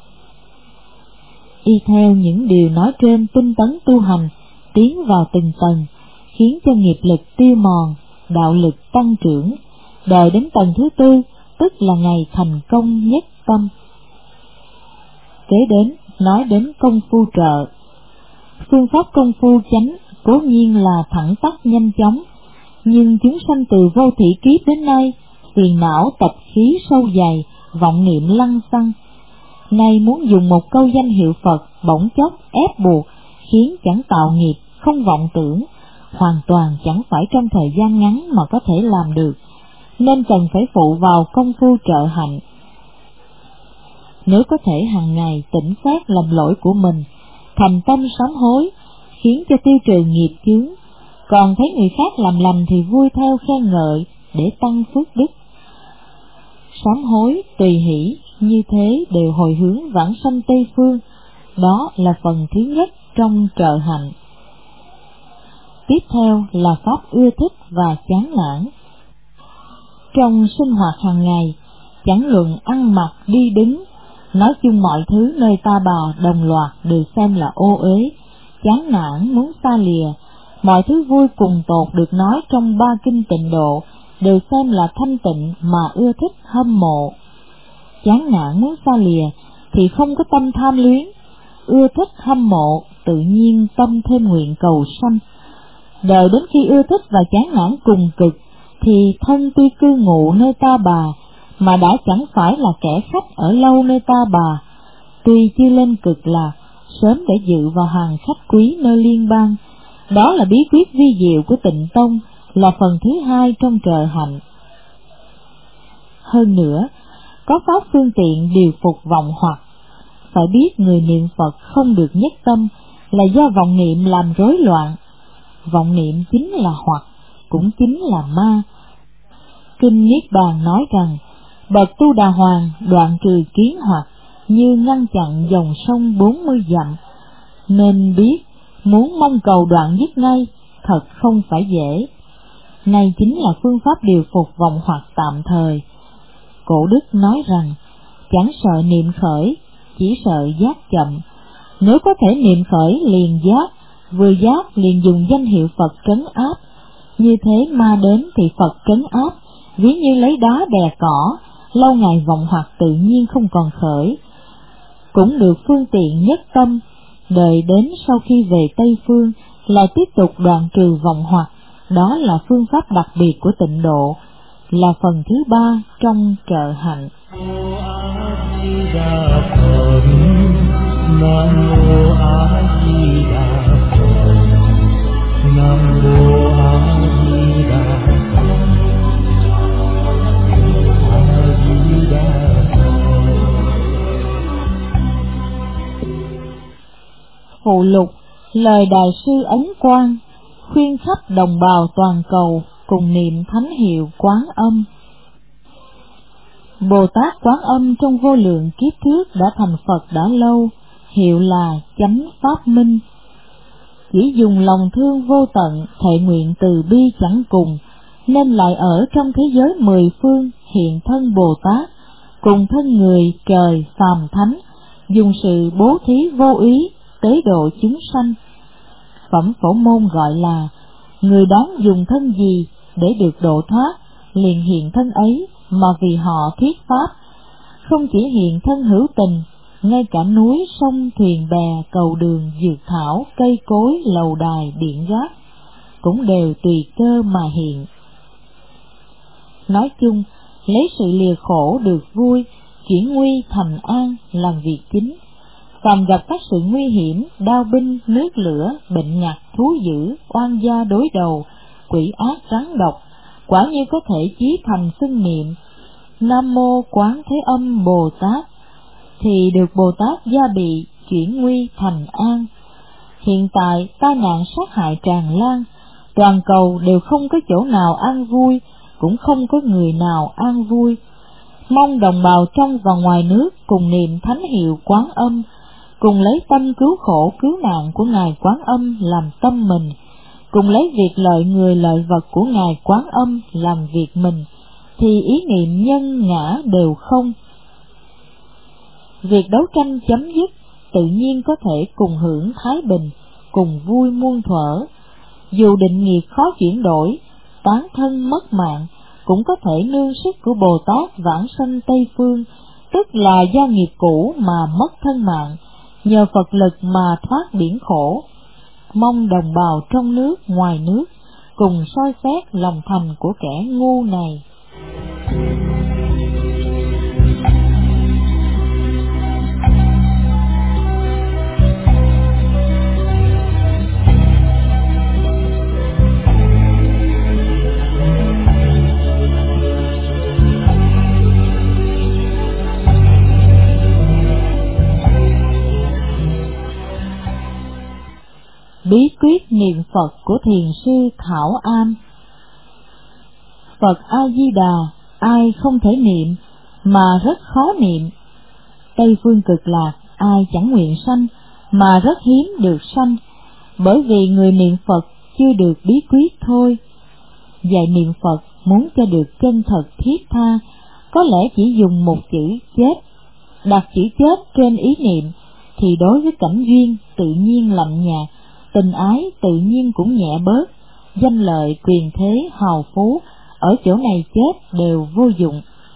Y theo những điều nói trên tinh tấn tu hành, tiến vào từng tầng, khiến cho nghiệp lực tiêu mòn, đạo lực tăng trưởng, đợi đến tầng thứ tư, tức là ngày thành công nhất tâm. Kế đến, nói đến công phu trợ. Phương pháp công phu chánh cố nhiên là thẳng tắp nhanh chóng, nhưng chúng sanh từ vô thủy kiếp đến nay, phiền não tập khí sâu dày, vọng niệm lăng xăng. Nay muốn dùng một câu danh hiệu Phật bỗng chốc ép buộc, khiến chẳng tạo nghiệp, không vọng tưởng, hoàn toàn chẳng phải trong thời gian ngắn mà có thể làm được, nên cần phải phụ vào công phu trợ hạnh. Nếu có thể hàng ngày tỉnh xét lầm lỗi của mình, thành tâm sám hối, khiến cho tiêu trừ nghiệp chướng, còn thấy người khác làm lành thì vui theo khen ngợi để tăng phước đức. Sám hối, tùy hỷ, như thế đều hồi hướng vãng sanh Tây Phương. Đó là phần thứ nhất trong trợ hạnh. Tiếp theo là pháp ưa thích và chán nản. Trong sinh hoạt hàng ngày, chẳng luận ăn mặc đi đứng, nói chung mọi thứ nơi ta bà đồng loạt đều xem là ô uế, chán nản muốn xa lìa. Mọi thứ vui cùng tột được nói trong ba kinh tịnh độ đều xem là thanh tịnh mà ưa thích hâm mộ. chán nản muốn xa lìa thì không có tâm tham luyến, ưa thích hâm mộ tự nhiên tâm thêm nguyện cầu sanh. Đợi đến khi ưa thích và chán nản cùng cực thì thân tuy cư ngụ nơi ta bà mà đã chẳng phải là kẻ khách ở lâu nơi ta bà, tuy chưa lên cực lạc, sớm để dự vào hàng khách quý nơi liên bang. Đó là bí quyết vi diệu của Tịnh Tông, là phần thứ hai trong trợ hạnh. Hơn nữa, có pháp phương tiện điều phục vọng hoặc. Phải biết người niệm Phật không được nhất tâm là do vọng niệm làm rối loạn. Vọng niệm chính là hoặc, cũng chính là ma. Kinh Niết Bàn nói rằng, bậc Tu Đà Hoàng đoạn trừ kiến hoặc như ngăn chặn dòng sông 40 dặm. Nên biết, muốn mong cầu đoạn dứt ngay, thật không phải dễ. Này chính là phương pháp điều phục vọng hoặc tạm thời. Cổ đức nói rằng, chẳng sợ niệm khởi, chỉ sợ giác chậm. Nếu có thể niệm khởi liền giác, vừa giác liền dùng danh hiệu Phật trấn áp. Như thế ma đến thì Phật trấn áp, ví như lấy đá đè cỏ, lâu ngày vọng hoặc tự nhiên không còn khởi. Cũng được phương tiện nhất tâm, đợi đến sau khi về Tây Phương là tiếp tục đoạn trừ vọng hoặc. Đó là phương pháp đặc biệt của tịnh độ, là phần thứ ba trong trợ hạnh. Nam mô A Di Đà Phật. Nam mô A Di Đà Phật. A Di Đà Phật. Phụ lục lời Đại sư Ấn Quang khuyên khắp đồng bào toàn cầu cùng niệm thánh hiệu Quán Âm. Bồ Tát Quán Âm trong vô lượng kiếp trước đã thành Phật đã lâu, hiệu là Chánh Pháp Minh. Chỉ dùng lòng thương vô tận, thệ nguyện từ bi chẳng cùng, nên lại ở trong thế giới mười phương hiện thân Bồ Tát, cùng thân người, trời, phàm thánh, dùng sự bố thí vô úy, tế độ chúng sanh. Phẩm Phổ Môn gọi là, người đón dùng thân gì để được độ thoát, liền hiện thân ấy mà vì họ thuyết pháp. Không chỉ hiện thân hữu tình, ngay cả núi, sông, thuyền bè, cầu đường, dược thảo, cây cối, lầu đài, điện gác cũng đều tùy cơ mà hiện. Nói chung, lấy sự lìa khổ được vui, chuyển nguy thành an làm việc chính. Phàm gặp các sự nguy hiểm, đao binh, nước lửa, bệnh ngặt, thú dữ, oan gia đối đầu, quỷ ác rắn độc, quả như có thể chí thành xưng niệm Nam Mô Quán Thế Âm Bồ Tát, thì được Bồ Tát gia bị, chuyển nguy thành an. Hiện tại tai nạn sát hại tràn lan, toàn cầu đều không có chỗ nào an vui, cũng không có người nào an vui. Mong đồng bào trong và ngoài nước cùng niệm thánh hiệu Quán Âm, cùng lấy tâm cứu khổ cứu nạn của Ngài Quán Âm làm tâm mình, cùng lấy việc lợi người lợi vật của Ngài Quán Âm làm việc mình, thì ý niệm nhân ngã đều không. Việc đấu tranh chấm dứt, tự nhiên có thể cùng hưởng thái bình, cùng vui muôn thuở. Dù định nghiệp khó chuyển đổi, tán thân mất mạng, cũng có thể nương sức của Bồ Tát vãng sanh Tây Phương, tức là do nghiệp cũ mà mất thân mạng, nhờ Phật lực mà thoát biển khổ. Mong đồng bào trong nước, ngoài nước cùng soi xét lòng thành của kẻ ngu này. Bí quyết niệm Phật của Thiền sư Thảo Am. Phật A Di Đà ai không thể niệm mà rất khó niệm. Tây phương cực lạc ai chẳng nguyện sanh mà rất hiếm được sanh, bởi vì người niệm Phật chưa được bí quyết thôi. Dạy niệm Phật muốn cho được chân thật thiết tha, có lẽ chỉ dùng một chữ chết, đặt chữ chết trên ý niệm, thì đối với cảnh duyên tự nhiên lạnh nhạt, tình ái tự nhiên cũng nhẹ bớt, danh lợi, quyền thế, hào phú ở chỗ này chết đều vô dụng.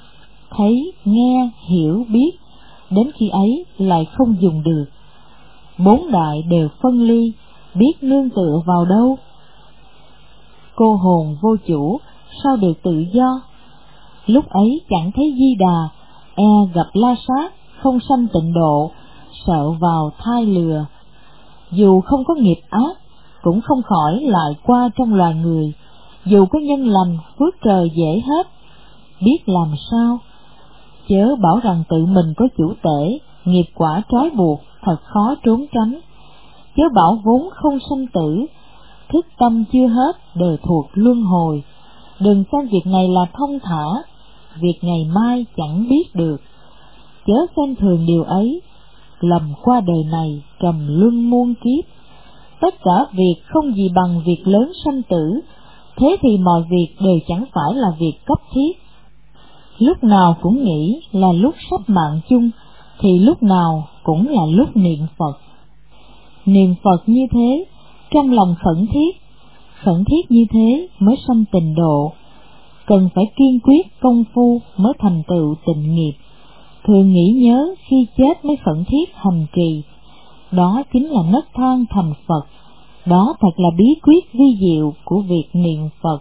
thấy, nghe, hiểu, biết, đến khi ấy lại không dùng được. Bốn đại đều phân ly, biết nương tựa vào đâu? Cô hồn vô chủ, sao được tự do? Lúc ấy chẳng thấy Di Đà, e gặp La Sát, không sanh tịnh độ, sợ vào thai lừa. Dù không có nghiệp ác, cũng không khỏi lại qua trong loài người. Dù có nhân lành, phước trời dễ hết, biết làm sao? Chớ bảo rằng tự mình có chủ tể, nghiệp quả trói buộc, thật khó trốn tránh. Chớ bảo vốn không sanh tử, thức tâm chưa hết, đều thuộc luân hồi. Đừng xem việc này là thông thả, việc ngày mai chẳng biết được. Chớ xem thường điều ấy, lầm qua đời này trầm luân muôn kiếp. Tất cả việc không gì bằng việc lớn sanh tử, thế thì mọi việc đều chẳng phải là việc cấp thiết. Lúc nào cũng nghĩ là lúc sắp mạng chung, thì lúc nào cũng là lúc niệm Phật. Niệm Phật như thế, trong lòng khẩn thiết như thế mới sanh tịnh độ. Cần phải kiên quyết công phu mới thành tựu tịnh nghiệp. Thường nghĩ nhớ khi chết mới khẩn thiết hành trì. Đó chính là nấc thang thành Phật. Đó thật là bí quyết vi diệu của việc niệm Phật.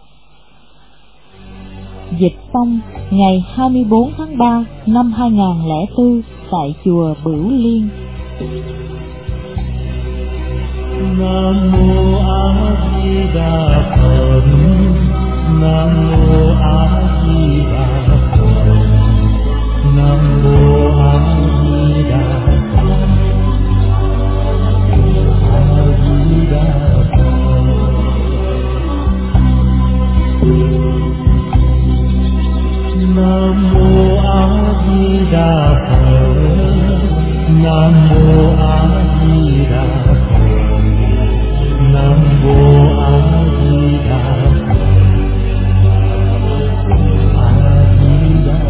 Dịch xong ngày 24 tháng 3 năm 2004 tại chùa Bửu Liên. Nam mô A Di Đà Phật. Nam mô A Di Đà Phật. Nam mô A Di Đà Phật. A Di Đà Phật. Nam mô A Di Đà Phật. Nam mô A Di Đà Phật. Nam mô A Di Đà Phật. A Di Đà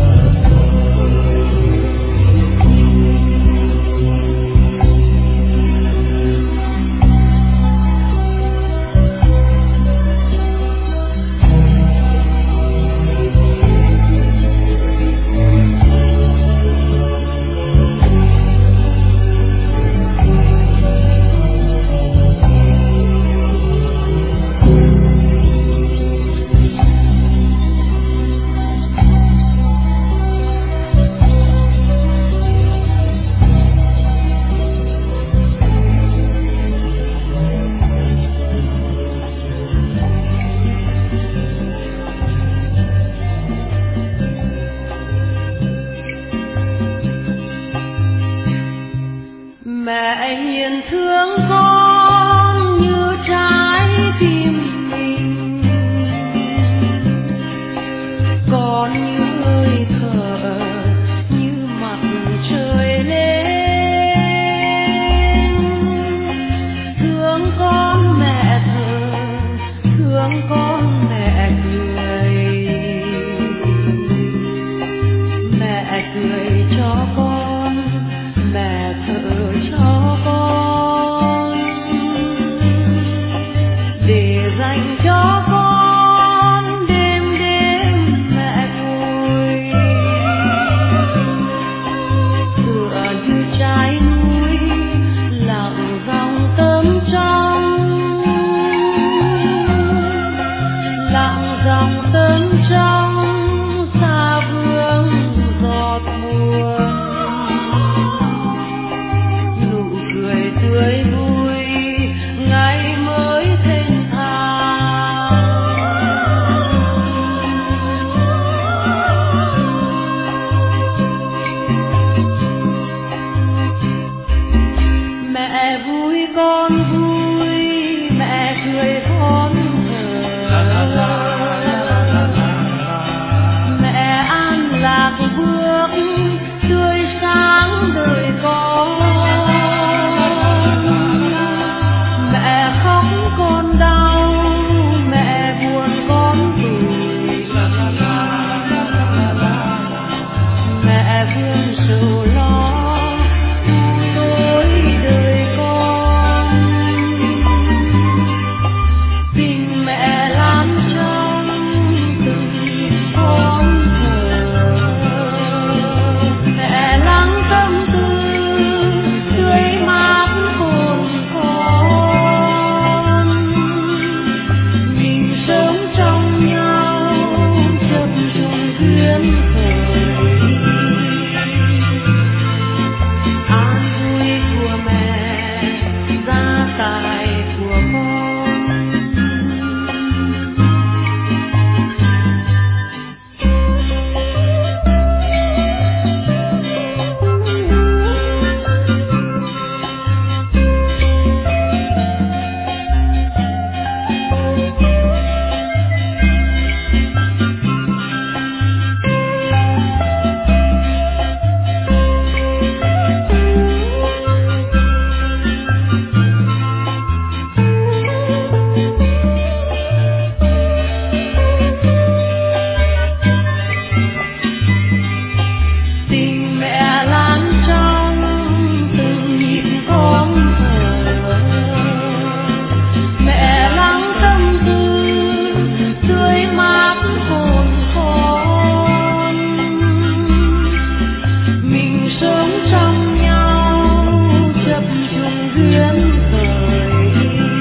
duyên khởi,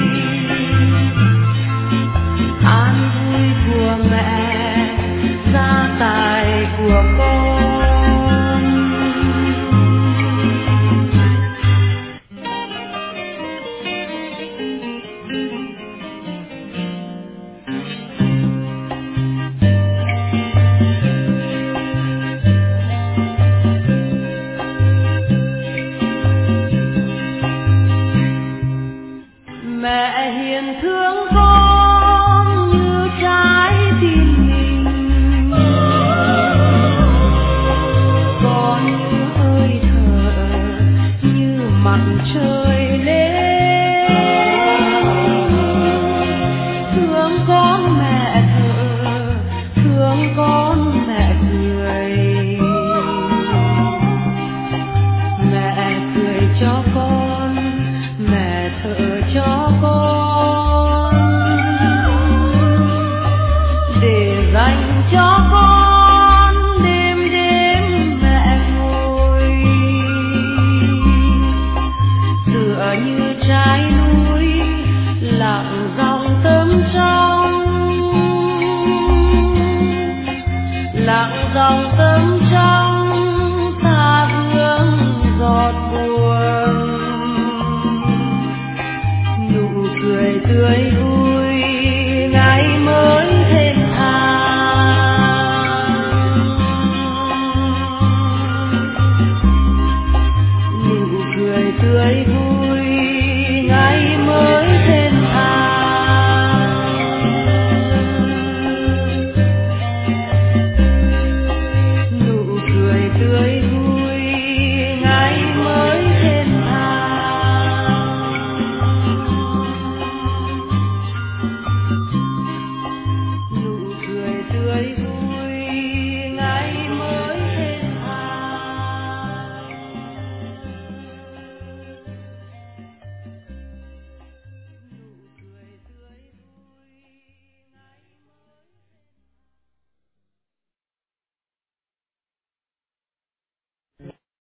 an vui của mẹ, gia tài của con. Mẹ hiền thương con như trái tim mình, con như hơi thở như mặt trời lên. Thương con mẹ thở, thương con mẹ cười, mẹ cười cho con, mẹ thở cho con, để dành cho con đêm đêm mẹ ngồi, tựa như trái núi lặng dòng tâm trong, lặng dòng tâm trong.